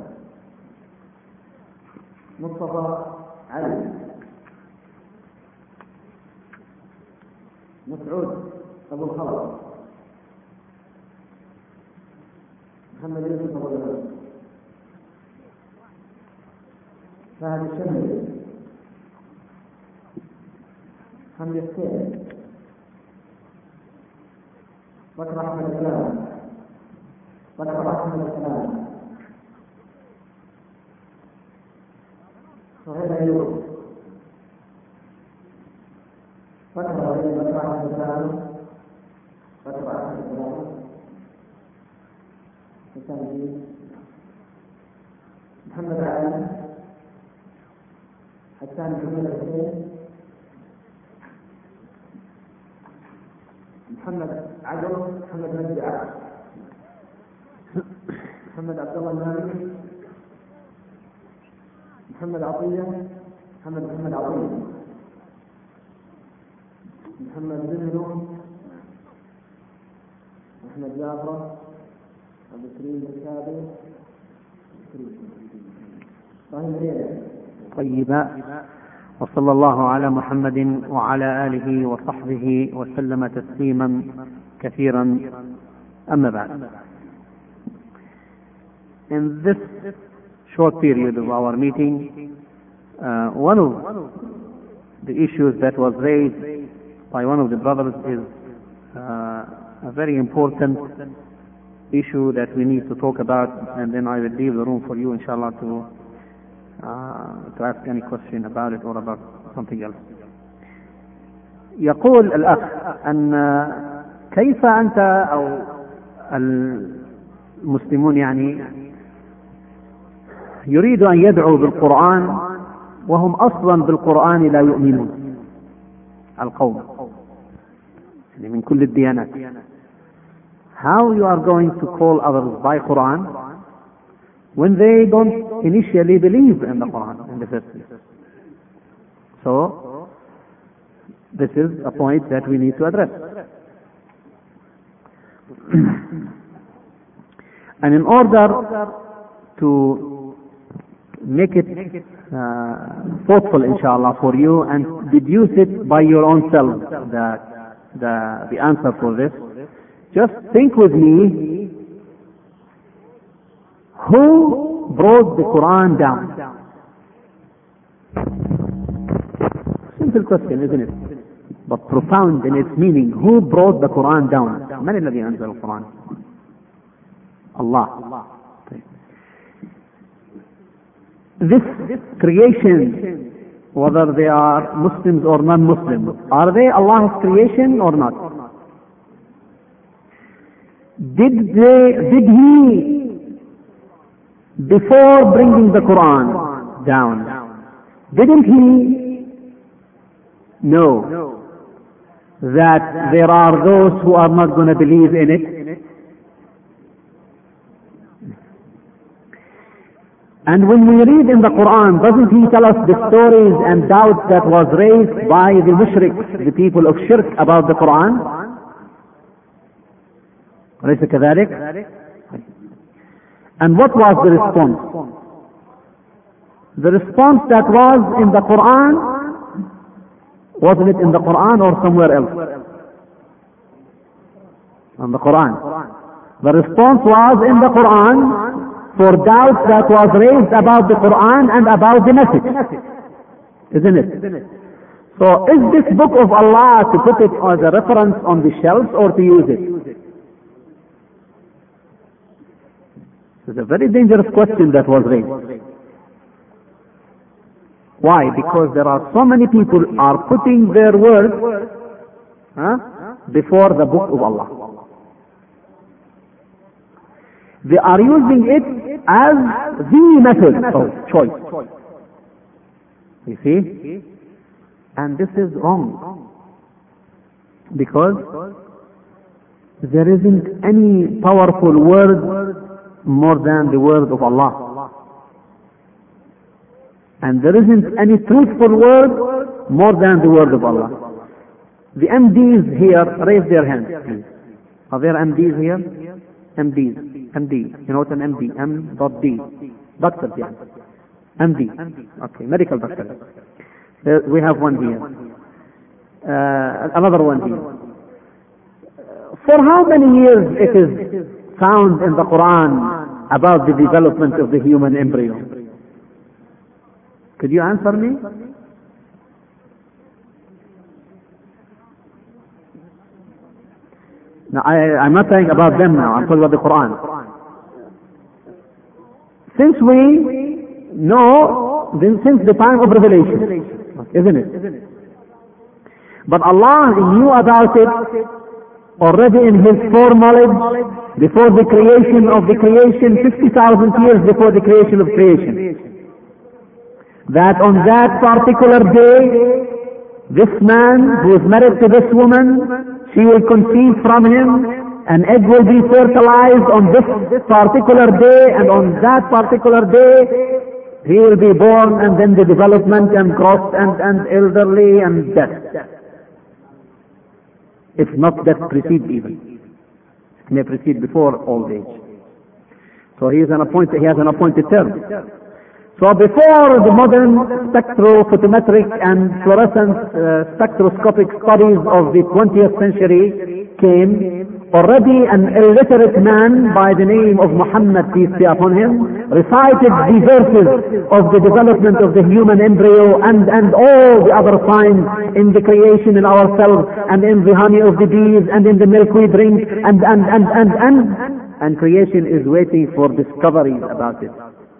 مصطفى علي مسعود أبو الخلق محمد يوسف أبو الخلق فهد الشمري حميتين بكر أحمد السلام بكر أحمد السلام صهيب أيوب بكر أحمد السلام بكر أحمد السلام محمد علي حسان محمد حسين محمد عدو محمد مجدي عبد محمد عبد الله المالكي محمد عطية محمد عطية محمد زهنو محمد جعفر أبو كريم الكابي طيبا. وصلى الله على محمد وعلى آله وصحبه وسلم تسليما كثيرا. أما بعد. In this short period of our meeting, one of the issues that was raised by one of the brothers is a very important issue that we need to talk about, and then I will leave the room for you inshallah to ask any question about it or about something else. يقول الأخ أن كيف أنت أو المسلمون يعني يريد أن يدعوا بالقرآن وهم أصلا بالقرآن لا يؤمنون، القوم يعني من كل الديانات. How you are going to call others by Quran when they don't initially believe in the Quran in the first place? So this is a point that we need to address. And in order to make it thoughtful inshallah for you and deduce it by your own self, the answer for this, just think with me, who brought the Quran down? Simple question, isn't it? But profound in its meaning. Who brought the Quran down? من الذي أنزل القرآن? Allah. This creation, whether they are Muslims or non-Muslims, are they Allah's creation or not? Did He, before bringing the Quran down, didn't He know that there are those who are not going to believe in it? And when we read in the Quran, doesn't He tell us the stories and doubts that was raised by the mushriks, the people of shirk, about the Quran? أليس كذلك؟ And what was the response? The response that was in the Quran, wasn't it in the Quran or somewhere else? In the Quran. The response was in the Quran for doubts that was raised about the Quran and about the message. Isn't it? So is this book of Allah to put it as a reference on the shelves or to use it? It's a very dangerous question that was raised. Why? Because there are so many people are putting their words before the book of Allah. They are using it as the method of choice. You see? And this is wrong. Because there isn't any powerful word more than the word of Allah. And there isn't any truthful word more than the word of Allah. The MDs here, raise their hands, please. Are there MDs here? MDs. MD. You know what an MD? M.D. Doctor, yeah. MD. Okay, medical doctor. We have one here. Another one here. For how many years it is found in the Quran about the development of the human embryo? Could you answer me? Now, I'm not saying about them now, I'm talking about the Quran. Since we know, since the time of revelation, isn't it? But Allah knew about it already in His foreknowledge before the creation of the creation, 50,000 years before the creation of creation. That on that particular day, this man who is married to this woman, she will conceive from him, an egg will be fertilized on this particular day, and on that particular day, he will be born, and then the development and growth and elderly and death. If not death precedes even. It may precede before old age. So he has an appointed term. So before the modern spectrophotometric and fluorescence spectroscopic studies of the 20th century came, already an illiterate man by the name of Muhammad, peace be upon him, recited the verses of the development of the human embryo and all the other signs in the creation in ourselves and in the honey of the bees and in the milk we drink and creation is waiting for discoveries about it.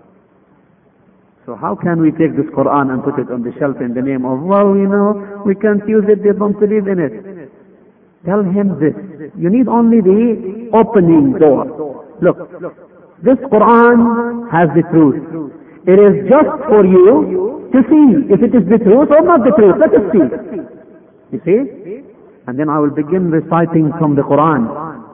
So how can we take this Quran and put it on the shelf in the name of, well, you know, we can't use it, they don't believe in it. Tell him this. You need only the opening door. Look, this Quran has the truth. It is just for you to see if it is the truth or not the truth. Let us see. You see? And then I will begin reciting from the Quran.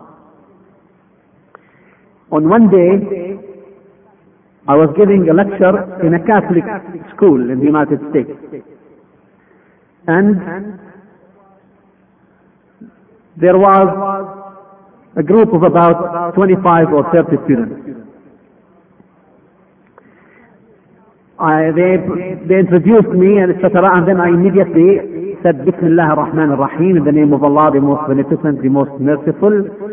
On one day, I was giving a lecture in a Catholic school in the United States. And there was a group of about 25 or 30 students. They introduced me and etc. And then I immediately said, Bismillah ar-Rahman ar-Rahim, in the name of Allah, the most beneficent, the most merciful.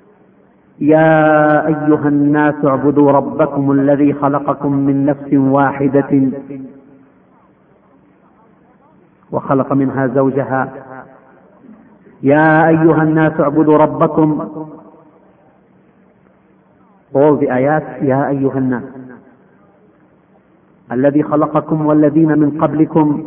يا أيها الناس اعبدوا ربكم الذي خلقكم من نفس واحدة وخلق منها زوجها يا أيها الناس اعبدوا ربكم. all the ayat يا أيها الناس الذي خلقكم والذين من قبلكم.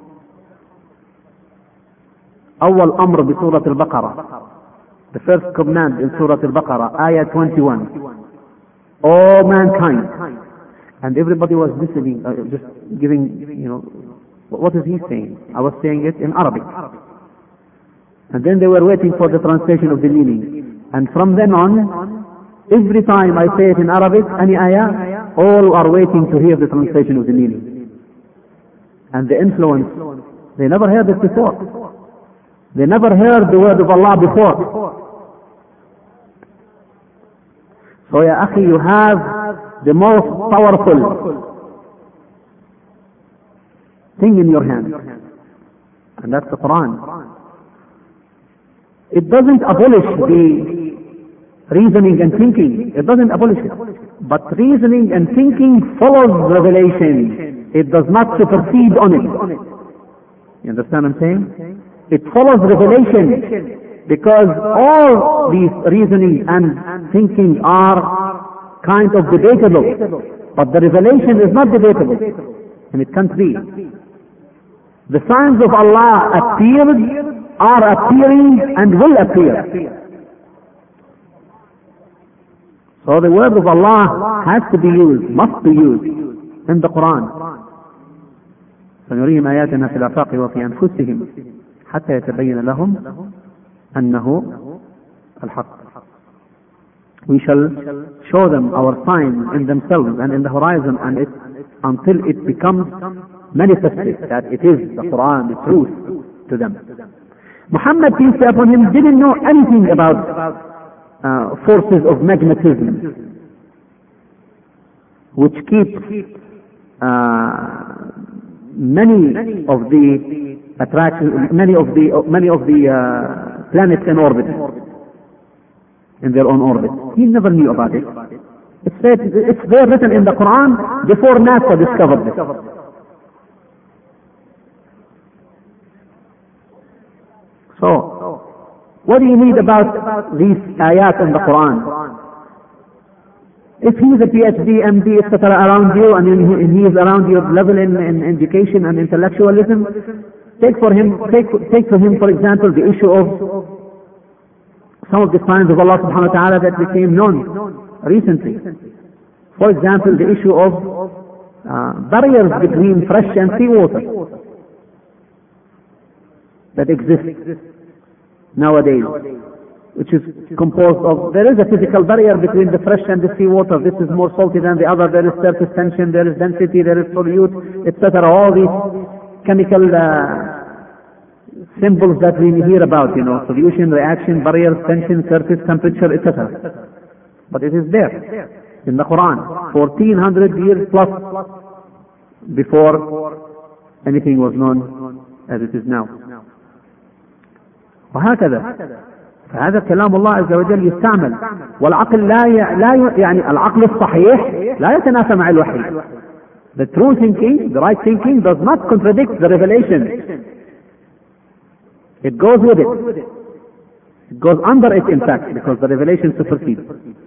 أول أمر بسورة البقرة, the first command in Surah Al-Baqarah, ayah 21. All mankind. And everybody was listening, just giving, what is he saying? I was saying it in Arabic. And then they were waiting for the translation of the meaning. And from then on, every time I say it in Arabic, any ayah, all are waiting to hear the translation of the meaning. And the influence, they never heard it before. They never heard the word of Allah before. So ya akhi, you have the most powerful thing in your hand, and that's the Quran. It doesn't abolish the reasoning and thinking. It doesn't abolish it. But reasoning and thinking follows revelation. It does not supersede on it. You understand what I'm saying? It follows revelation. Because all these reasoning and thinking are kind of debatable. But the revelation is not debatable. And it can't be. The signs of Allah appeared, are appearing, and will appear. So the word of Allah has to be used, must be used in the Quran. سنريهم آياتنا في الآفاق وفي أنفسهم حتى يتبين لهم أنه الحق. We shall show them our signs in themselves and in the horizon, and until it becomes manifested that it is the Quran, the truth to them. Muhammad, peace be upon him, didn't know anything about forces of magnetism, which keep many of the attractions, many of the planets in orbit, in their own orbit. He never knew about it. It's there written in the Quran before NASA discovered it. So, What do you need about these ayat in the Quran? If he's a PhD, MD, etc. around you, and he is around your level in education and intellectualism, take for him, for example, the issue of some of the signs of Allah subhanahu wa ta'ala that became known recently. For example, the issue of barriers between fresh and seawater that exist nowadays, which is composed of, there is a physical barrier between the fresh and the seawater. This is more salty than the other. There is surface tension, there is density, there is solute, etc. All these chemical symbols that we hear about, solution, reaction, barrier, tension, surface, temperature, etc. But it is there in the Quran, 1400 years plus before anything was known as it is now. وهكذا فهذا كلام الله عز وجل يستعمل، والعقل لا يعني العقل الصحيح لا يتنافى مع الوحي. The true thinking, the right thinking does not contradict the revelation. It goes with it. It goes under it in fact, because the revelation supersedes.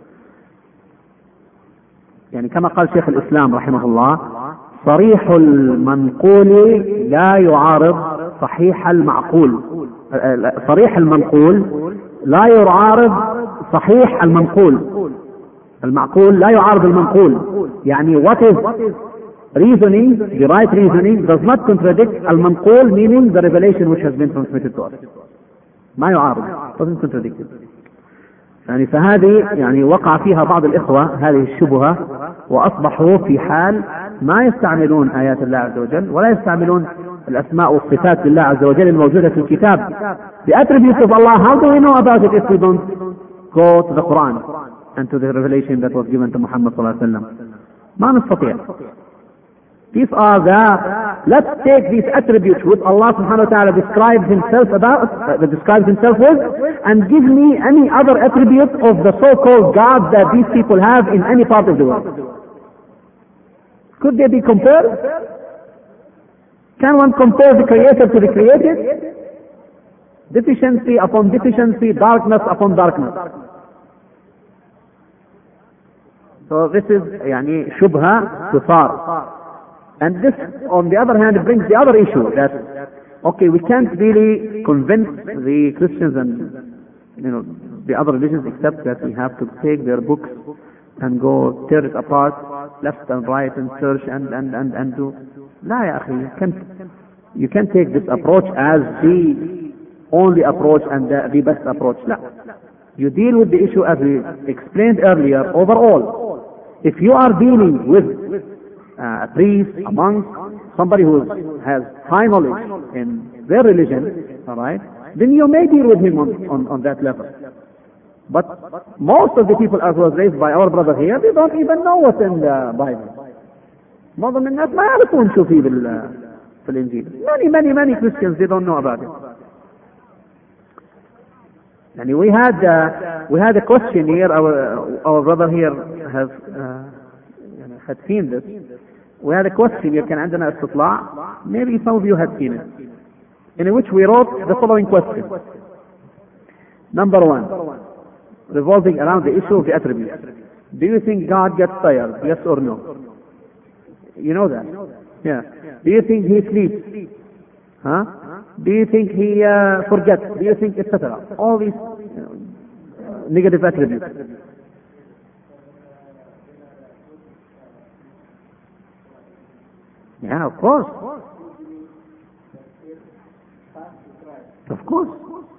يعني كما قال شيخ الإسلام رحمه الله: صريح المنقول لا يعارض صحيح المعقول. صريح المنقول لا يعارض صحيح المنقول. المعقول لا يعارض المنقول. يعني what is reasoning, the right reasoning does not contradict المنقول, meaning the revelation which has been transmitted to us. ما يعارض, doesn't contradict it. يعني فهذه يعني وقع فيها بعض الإخوة هذه الشبهة، وأصبحوا في حال ما يستعملون آيات الله عز وجل ولا يستعملون الأسماء والصفات لله عز وجل الموجودة في الكتاب. The attributes of Allah, how do we know about it if we don't go to the Quran and to the revelation that was given to Muhammad صلى الله عليه وسلم؟ ما نستطيع. These are let's take these attributes which Allah subhanahu wa ta'ala describes himself with, and give me any other attribute of the so-called God that these people have in any part of the world. Could they be compared? Can one compare the creator to the created? Deficiency upon deficiency, darkness upon darkness. So this is يعني شبهة تثار. And this, on the other hand, brings the other issue that, okay, we can't really convince the Christians and, the other religions, except that we have to take their books and go tear it apart, left and right, and search and do. لا يا أخي, you can't take this approach as the only approach and the best approach. لا. You deal with the issue as we explained earlier, overall. If you are dealing with a priest, a monk, somebody who has high knowledge in their religion, all right, then you may deal with him on that level. But most of the people, as was raised by our brother here, they don't even know what's in the Bible. معظم الناس ما يعرفون شو فيه في الإنجيل. Many Christians, they don't know about it. And we had a question here. Our brother here had seen this. We had a question here. كان عندنا استطلاع. Maybe some of you had seen it. In which we wrote the following question. Number 1, revolving around the issue of the attributes. Do you think God gets tired? Yes or no? You know that? Yeah. Do you think he sleeps? Huh? Do you think he forgets? Do you think etc.? All these negative attributes. Yeah, of course. Of course.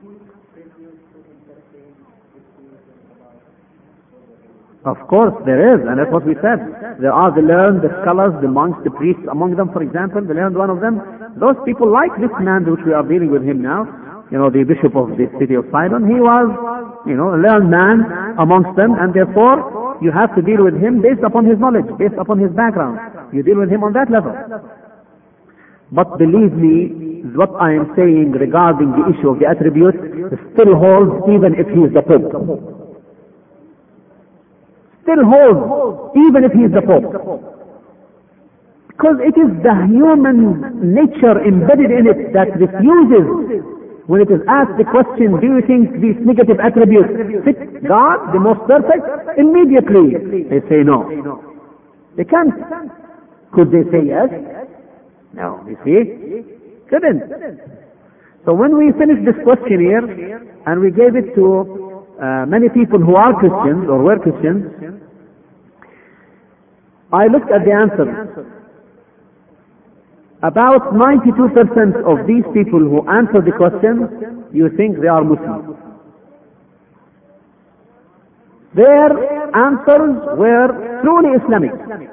Of course there is, and that's what we said. There are the learned, the scholars, the monks, the priests among them, for example, the learned one of them. Those people, like this man which we are dealing with him now, the bishop of the city of Sidon, he was, a learned man amongst them, and therefore you have to deal with him based upon his knowledge, based upon his background. You deal with him on that level. But believe me, what I am saying regarding the issue of the attribute still holds even if he is the Pope. Still holds even if he is the Pope. Because it is the human nature embedded in it that refuses when it is asked the question, do you think these negative attributes fit God, the most perfect? Immediately they say no. They can't. Could they say yes? No, you see? Couldn't. So when we finished this questionnaire and we gave it to many people who are Christians or were Christians, I looked at the answers. About 92% of these people who answered the question, you think they are Muslims. Their answers were truly Islamic.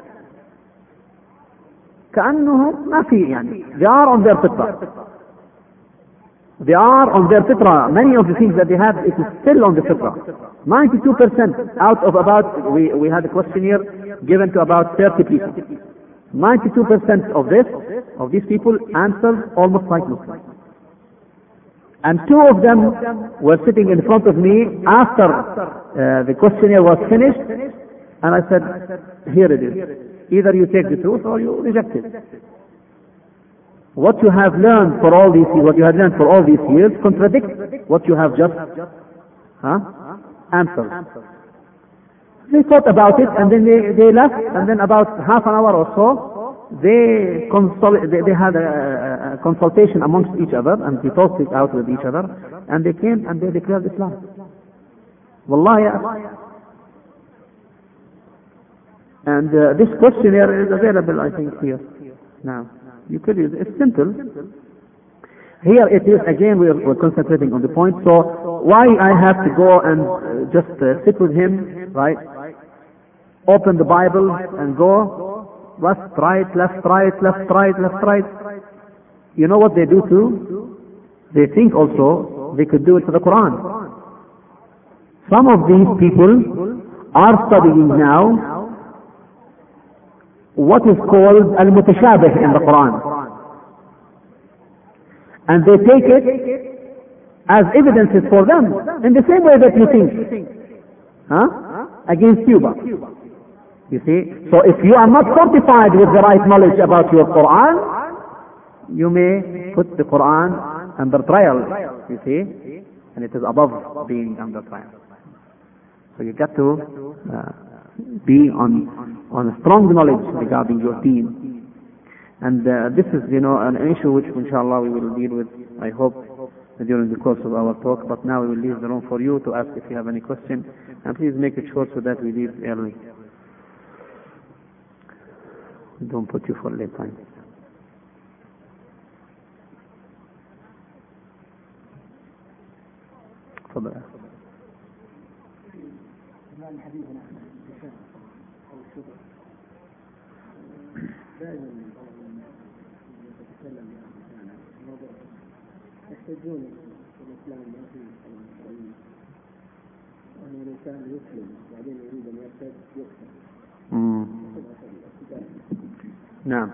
كأنهم ما في يعني. They are on their fitrah. They are on their fitrah. Many of the things that they have, it is still on the fitrah. 92% out of about, we had a questionnaire given to about 30 people. 92% of these people answered almost like Muslims. And two of them were sitting in front of me after the questionnaire was finished, and I said, here it is. Either you take the truth or you reject it. What you have learned for all these years contradicts what you have just answered. They thought about it, and then they left, and then about half an hour or so, they had a consultation amongst each other, and they talked it out with each other, and they came and they declared Islam. Wallahi. And this questionnaire is available, I think, here now. You could use it. It's simple. Here it is, again, we're concentrating on the point. So why I have to go and just sit with him, right? Open the Bible and go left, right, left, right, left, right, left, right. You know what they do too? They think also they could do it for the Quran. Some of these people are studying now what is called al-mutashabih in the Quran. And they take it as evidences for them, in the same way that you think. Against Cuba. You see? So if you are not fortified with the right knowledge about your Quran, you may put the Quran under trial, you see? And it is above being under trial. So you got to be on a strong knowledge regarding your deen. And this is, an issue which, inshallah, we will deal with, I hope, during the course of our talk. But now we will leave the room for you to ask if you have any question. And please make it short so that we leave early. Don't put you for late time. تفضل. دائما يتكلم عن الموضوع يحتاجون الاسلام ما فيه المسلمين وانه الانسان يسلم بعدين يريد ان يرتد يقتل. نعم.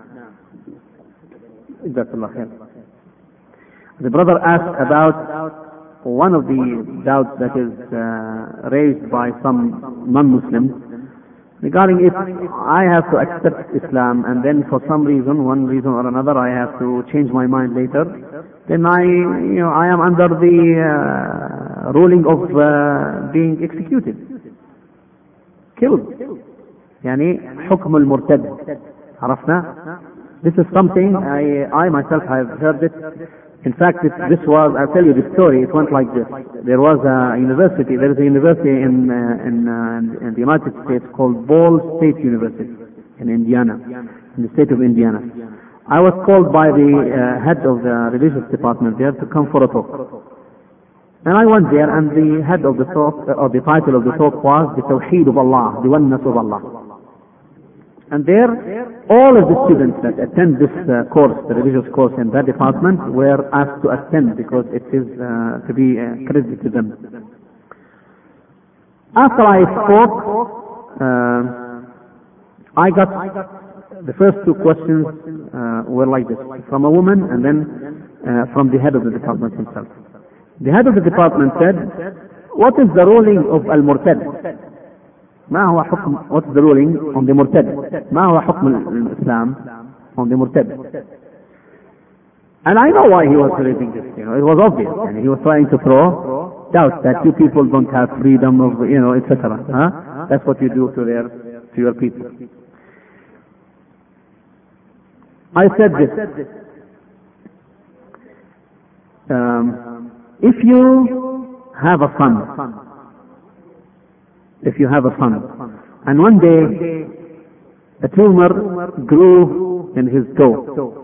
جزاك الله خير. The brother asked about one of the doubts that is raised by some non-Muslims regarding if I have to accept Islam and then for some reason, one reason or another, I have to change my mind later, then I am under the ruling of being executed, killed. يعني حكم المرتد. عرفنا? This is something I myself have heard it. In fact, I'll tell you the story. It went like this. There is a university in the United States called Ball State University in Indiana, in the state of Indiana. I was called by the head of the religious department there to come for a talk. And I went there, and the head of the talk, or the title of the talk was the Tawheed of Allah, the oneness of Allah. And there, all of the students that attend this course, the religious course in that department, were asked to attend because it is to be credited to them. After I spoke, I got the first two questions were like this, from a woman and then from the head of the department himself. The head of the department said, what is the ruling of al-murtad? ما هو حكم what's the ruling on the مرتد؟ ما هو حكم الإسلام on the مرتد؟ And I know why he was raising this, it was obvious, and he was trying to throw doubt that you people don't have freedom of, etc. Huh? That's what you do to your people. I said this. If you have a son, and one day a tumor grew in his toe.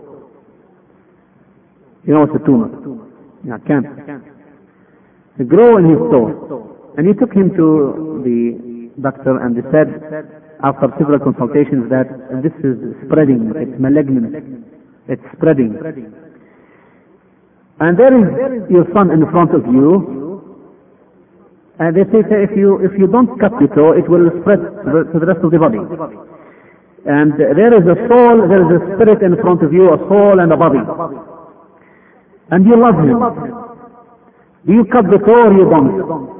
You know what's a tumor? Yeah, cancer. It grew in his toe. And you took him to the doctor, and they said, after several consultations, that this is spreading, it's malignant, it's spreading. And there is your son in front of you, and they say if you don't cut the toe, it will spread to the rest of the body. And there is a soul, there is a spirit in front of you, a soul and a body. And you love him. Do you cut the toe or you don't?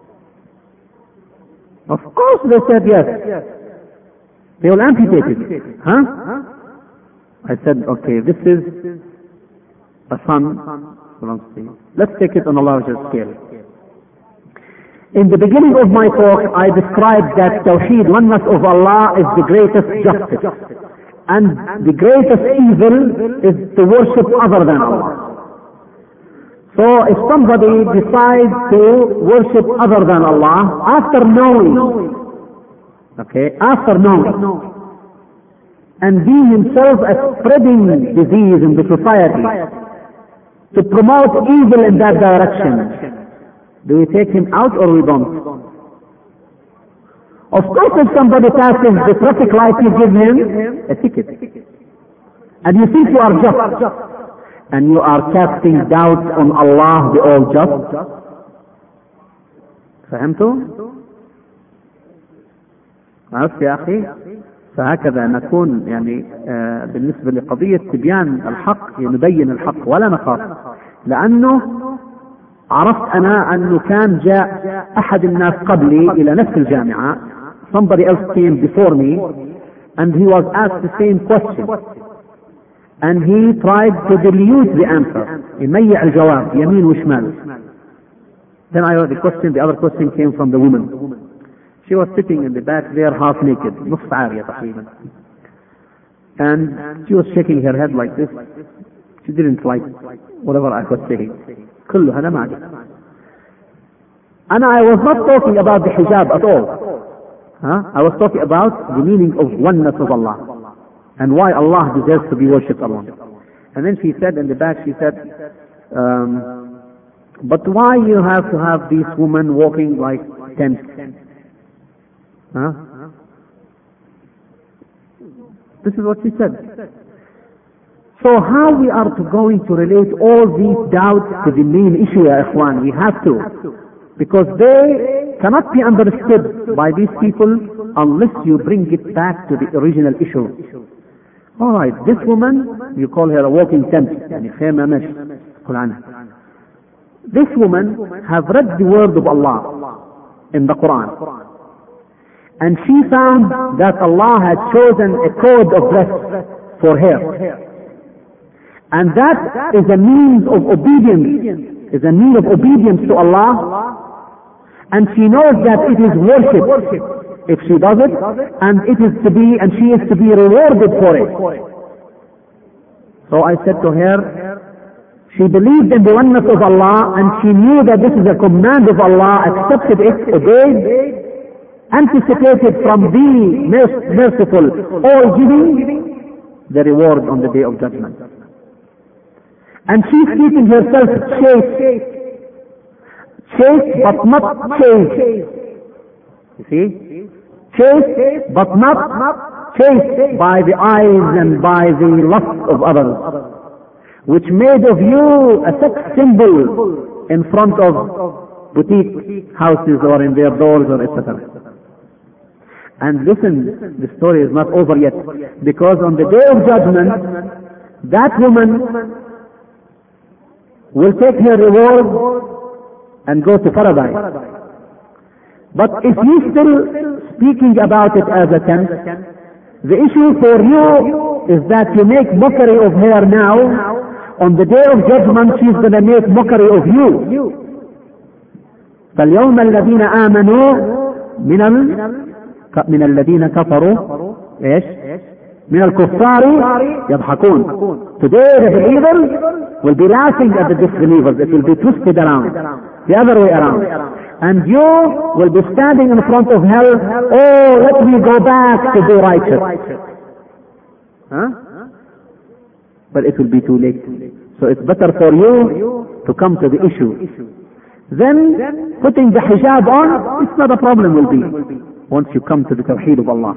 Of course they said yes. They will amputate it. Huh? I said, okay, this is a son. Let's take it on a larger scale. In the beginning of my talk, I described that Tawheed, oneness of Allah, is the greatest justice. And the greatest evil is to worship other than Allah. So if somebody decides to worship other than Allah, after knowing, and being himself a spreading disease in the society, to promote evil in that direction, do we take him out or we don't? Of course, if somebody passes the traffic light, you give him a ticket. And you think you are just, and you are casting doubt on Allah, the All Just. فهمتوا؟ عرفت يا أخي؟ فهكذا نكون بالنسبة لقضية تبيان الحق، نبين الحق ولا نخاف، لأنه عرفت أنا أنه كان جاء أحد الناس قبلي إلى نفس الجامعة. Somebody else came before me and he was asked the same question. And he tried to dilute the answer. يميع الجواب يمين وشمال. Then the other question came from the woman. She was sitting in the back there half naked, نص عارية تقريبا. And she was shaking her head like this. She didn't like whatever I was saying. كله هذا ما عجب. And I was not talking about the hijab at all. I was talking about the meaning of oneness of Allah. And why Allah deserves to be worshipped alone. And then she said in the back, but why you have to have these women walking like tents? This is what she said. So how we are going to relate all these doubts to the main issue, ya ikhwan? We have to. Because they cannot be understood by these people unless you bring it back to the original issue. Alright, this woman, you call her a walking tent. This woman have read the word of Allah in the Quran. And she found that Allah had chosen a code of dress for her. And that is a means of obedience, to Allah. And she knows that it is worship if she does it, and she is to be rewarded for it. So I said to her, she believed in the oneness of Allah, and she knew that this is a command of Allah, accepted it, obeyed, anticipated from the merciful, all-giving, the reward on the day of judgment. And she's keeping herself chaste but not chaste. You see? Chaste but not chaste by the eyes and by the lust of others, which made of you a sex symbol in front of boutique houses or in their doors or etc. And listen, the story is not over yet, because on the day of judgment, that woman will take her reward and go to paradise. But if you still speaking about it as a tent, the issue for you is that you make mockery of her now, On the day of judgment, she's going to make mockery of you. فَالْيَوْمَ الَّذِينَ آمَنُوا من الذين كفروا إيش؟ من الكفار يضحكون. Today the believers will be laughing at the disbelievers. It will be twisted around, the other way around. And you will be standing in front of hell. Oh, let me go back to be righteous. Huh? But it will be too late. So it's better for you to come to the issue. Then putting the hijab on, it's not a problem will be once you come to the tawheed of Allah.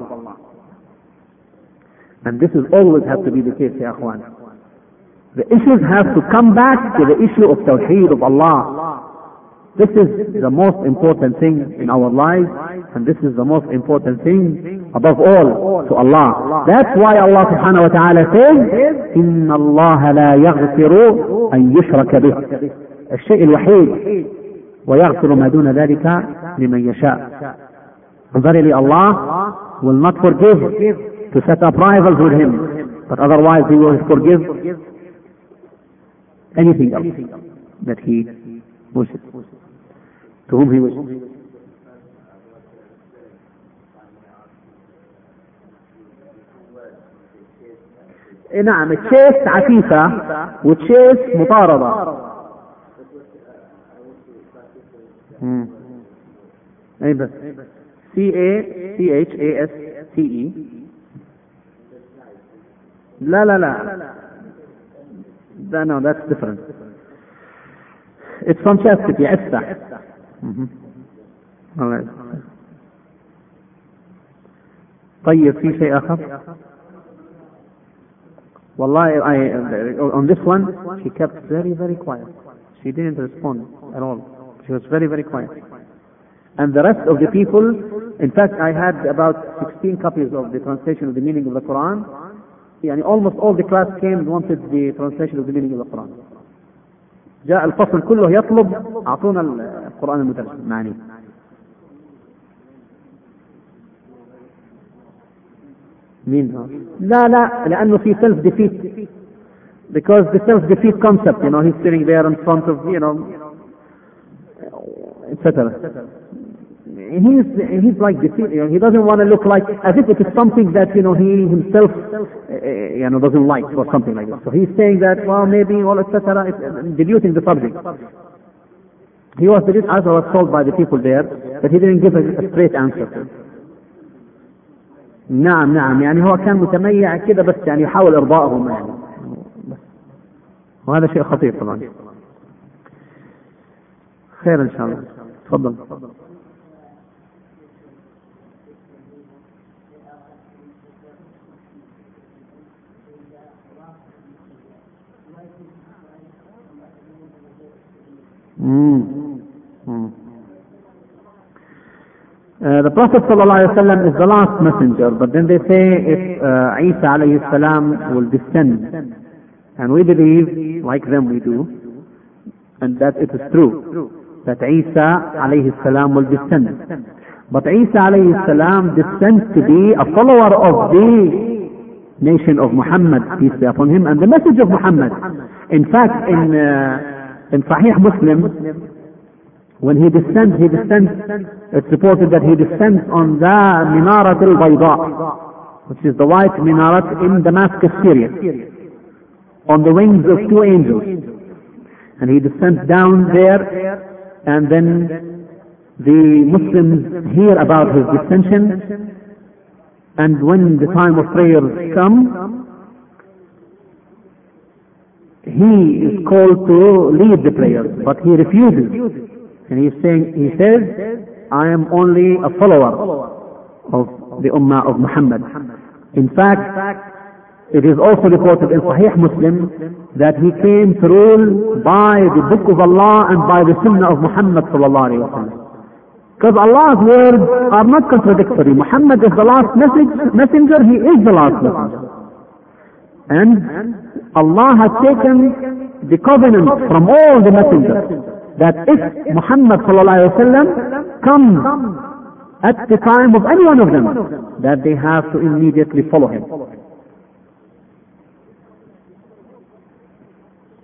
And this will always have to be the case, ya akhwan. The issues have to come back to the issue of tawheed of Allah. This is the most important thing in our lives, and this is the most important thing above all to Allah. That's why Allah subhanahu wa ta'ala says, إِنَّ اللَّهَ لَا يَغْفِرُ أَن يُشْرَكَ بِهِ. الشيء الوحيد وَيَغْفِرُ مَا دُونَ ذَلِكَ لِمَنْ يَشَاءُ. Verily Allah will not forgive to set up rivals with Him, but otherwise He will forgive anything else that He wishes, to whom He wishes. نعم، تشيس عفيفة وتشيس مطاردة. اي بس CACHASTE. لا no, that's different. It's from chastity, عفة. طيب في شيء آخر؟ Wallahi, on this one, she kept very, very quiet. She didn't respond at all. She was very, very quiet. And the rest of the people, in fact, I had about 16 copies of the translation of the meaning of the Quran. Yani almost all the class came and wanted the translation of the meaning of the Quran. جاء الفصل كله يطلب أعطونا القرآن المترجم معني. مين؟ لا لأنه في self defeat, because the self defeat concept, he's sitting there in front of, etc. He's like defeat. He doesn't want to look like as if it is something that he himself doesn't like or something like that. So he's saying that maybe etc. Diluting the subject. He was as I was told by the people there that he didn't give a straight answer. نعم يعني هو كان متميع كده بس يحاول إرضائهم وهذا شيء خطير طبعا. خير إن شاء الله. تفضل. The Prophet ﷺ is the last messenger, but then they say if Isa alayhi salam will descend, and we believe, like them we do, and that it is true, that Isa alayhi salam will descend. But Isa alayhi salam descends to be a follower of the nation of Muhammad, peace be upon him, and the message of Muhammad. In fact, in Sahih Muslim, when he descends, it's reported that he descends on the Minarat al-Bayda, which is the white minaret in Damascus, Syria, on the wings of two angels. And he descends down there, and then the Muslims hear about his descension, and when the time of prayers comes, he is called to lead the prayers, but he refuses. And he says, I am only a follower of the Ummah of Muhammad. In fact, it is also reported in Sahih Muslim that he came to rule by the Book of Allah and by the Sunnah of Muhammad sallallahu alaihi wasallam. Because Allah's words are not contradictory. Muhammad is the last messenger, he is the last messenger. And Allah has taken the covenant from all the messengers that if Muhammad ﷺ comes at the time of any one of them, that they have to immediately follow him.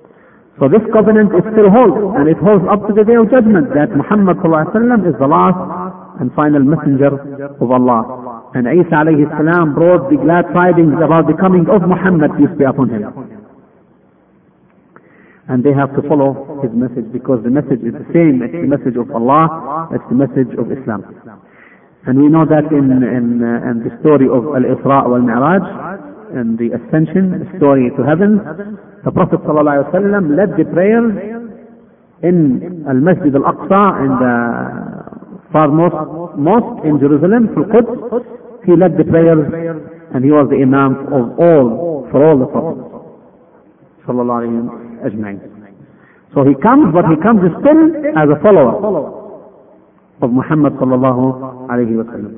So this covenant is still holds, and it holds up to the day of judgment, that Muhammad ﷺ is the last and final messenger of Allah. And Isa alayhi salam brought the glad tidings about the coming of Muhammad, peace be upon him. And they have to follow his message, because the message is the same. It's the message of Allah, it's the message of Islam. And we know that in the story of Al-Isra wal-Mi'raj, and the ascension, the story to heaven, the Prophet ﷺ led the prayers in Al-Masjid Al-Aqsa, in the farmost mosque in Jerusalem, Al-Quds. He led the prayers, and he was the Imam for all the Prophets sallallahu alayhi ajma'in. So he comes, but he comes still as a follower of Muhammad sallallahu alayhi wa sallam.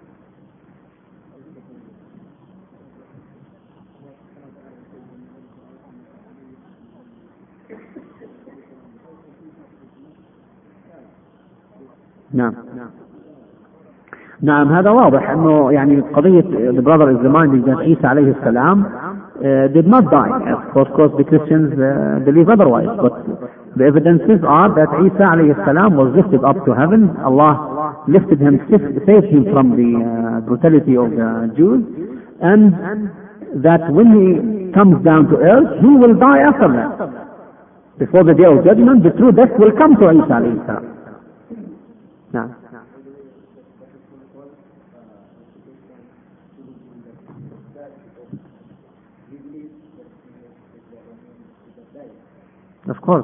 نعم هذا واضح انه يعني قضية the brother is reminding that Isa alayhi salam did not die. Of course the Christians believe otherwise, but the evidences are that Isa alayhi salam was lifted up to heaven. Allah lifted him, saved him from the brutality of the Jews, and that when he comes down to earth, he will die after that. Before the day of judgment, the true death will come to Isa alayhi salam. نعم. Of course.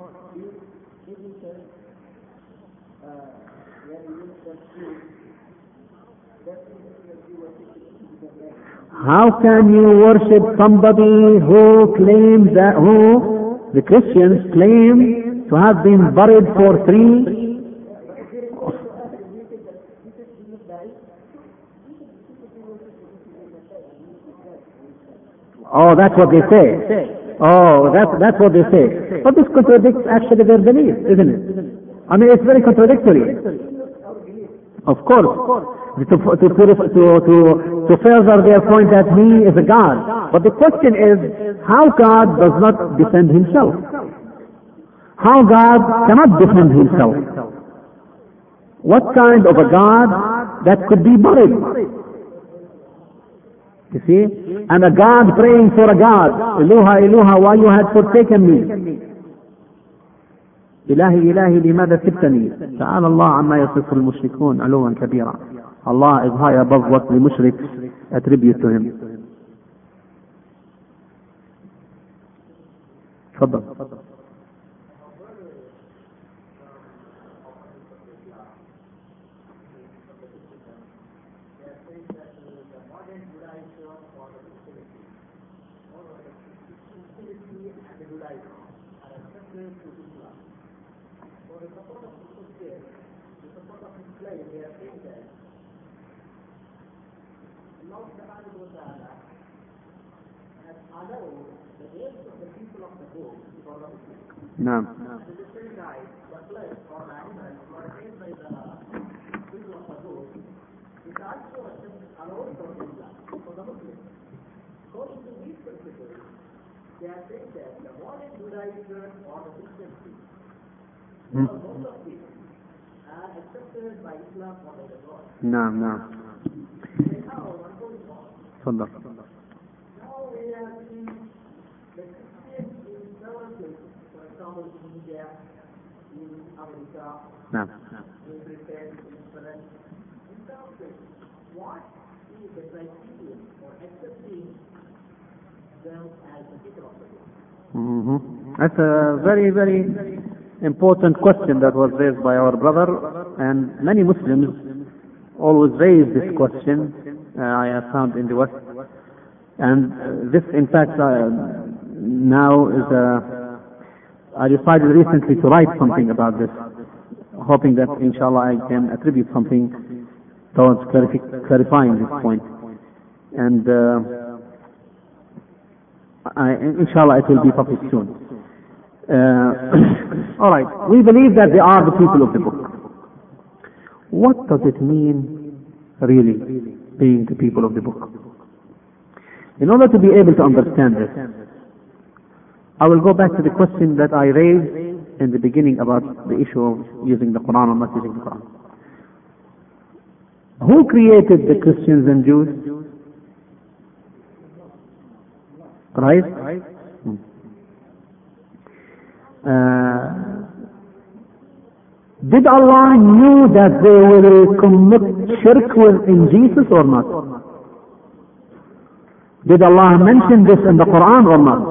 How can you worship somebody who claims that, who the Christians claim to have been buried for 3? Oh, that's what they say. Oh, that's what they say. But this contradicts actually their belief, isn't it? I mean, it's very contradictory. Of course, to further their point that he is a God. But the question is, how God does not defend himself? How God cannot defend himself? What kind of a God that could be buried? You see? And a God praying for a God. Iluha, Iluha, why you had forsaken me? إلهي إلهي لماذا سبتني؟ تعالى الله عما يصف المشركون علوا كبيرا. Allah is high above what the mushriks attribute to him. تفضل. نعم. نعم نعم. تفضل. نعم. That's a very, very important question that was raised by our brother, and many Muslims always raise this question. I have found in the West, and this, in fact, now is I decided recently to write something about this, hoping that inshallah I can attribute something towards clarifying this point. And inshallah it will be published soon. Alright, we believe that they are the people of the book. What does it mean really, being the people of the book? In order to be able to understand this, I will go back to the question that I raised in the beginning about the issue of using the Quran or not using the Quran. Who created the Christians and Jews? Right? Did Allah knew that they will commit shirk in Jesus or not? Did Allah mention this in the Quran or not?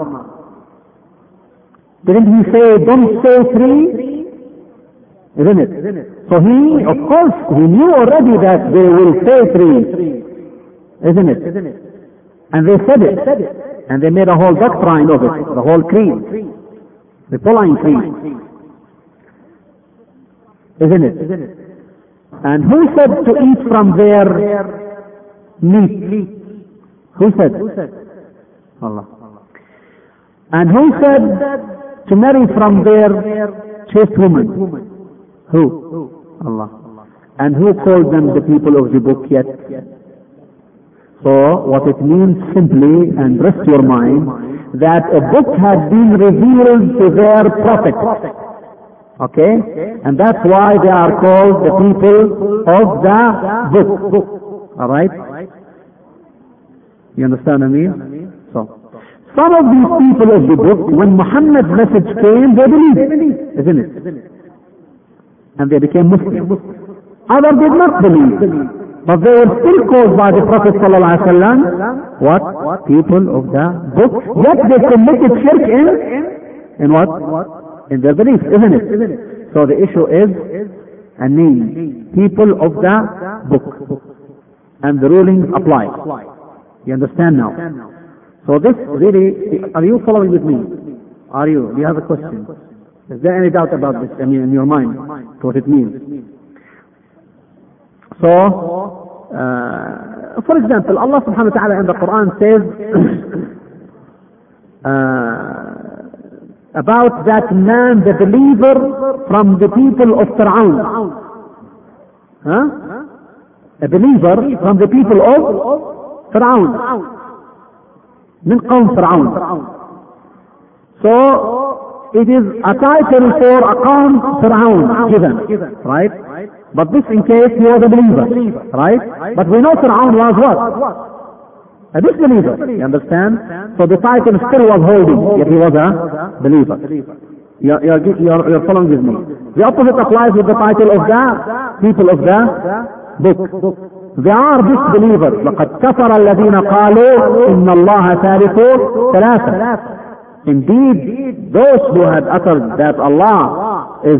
Didn't He say, don't say three? Isn't it? So He, of course, He knew already that they will say three. Isn't it? And they said it. And they made a whole doctrine of it, the whole creed. The Pauline creed. Isn't it? And who said to eat from their meat? Who said? Allah. And who said to marry from their chaste women? Who? Allah. And who called them the people of the book yet? So what it means simply, and rest your mind, that a book had been revealed to their prophet. Okay? And that's why they are called the people of the book. Alright? You understand what I mean? So, some of these people of the book, when Muhammad's message came, they believed. Isn't it? And they became Muslims. Others did not believe. But they were still called by the Prophet ﷺ, what? People of the book. Yet they committed shirk in what? In their beliefs, isn't it? So the issue is a name. People of the book. And the rulings apply. You understand now? So this really, are you following with me? Are you? Do you have a question? Is there any doubt about this in your mind? What it means? So, for example, Allah subhanahu wa ta'ala in the Quran says about that man, the believer from the people of Fir'aun. A believer from the people of Fir'aun. Min qawm Fir'aun. So, it is a title for a qawm Fir'aun given, right? But this in case he was a believer, right? But we know Fir'aun was what? A disbeliever, you understand? So the title still was holding, yet he was a believer. You're following with me. The opposite applies with the title of the people of the book. They are disbelievers. لَقَدْ كَفَرَ الَّذِينَ قَالُوا إِنَّ اللَّهَ ثَالِثُ ثَلَاثَةٍ. Indeed, those who had uttered that Allah is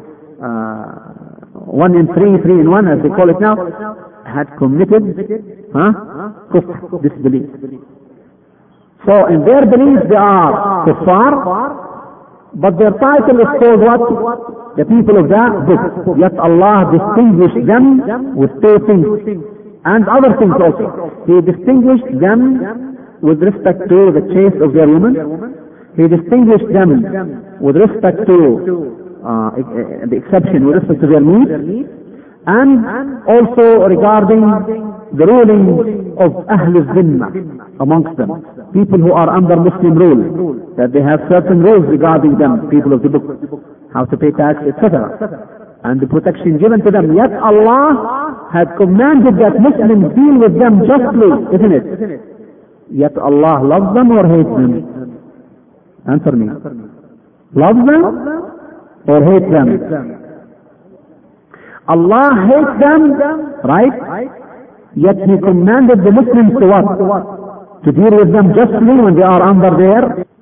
1 in 3, 3 in 1, as they call it now, had committed kufr, disbelief. So in their beliefs they are kuffar, but their title is called what? The people of the book. Yet Allah distinguished them with 2 things, and other things also. He distinguished them with respect to the chaste of their women. He distinguished them with respect to the exception with respect to their meat, and also regarding the ruling of Ahl al-Zimma amongst them, people who are under Muslim rule, that they have certain rules regarding them, people of the book, how to pay tax, etc., and the protection given to them. Yet Allah had commanded that Muslims deal with them justly, isn't it? Yet Allah loves them or hates them? Answer me. Loves them or hates them? Allah hates them, right? Yet He commanded the Muslims to what? To deal with them justly when they are under their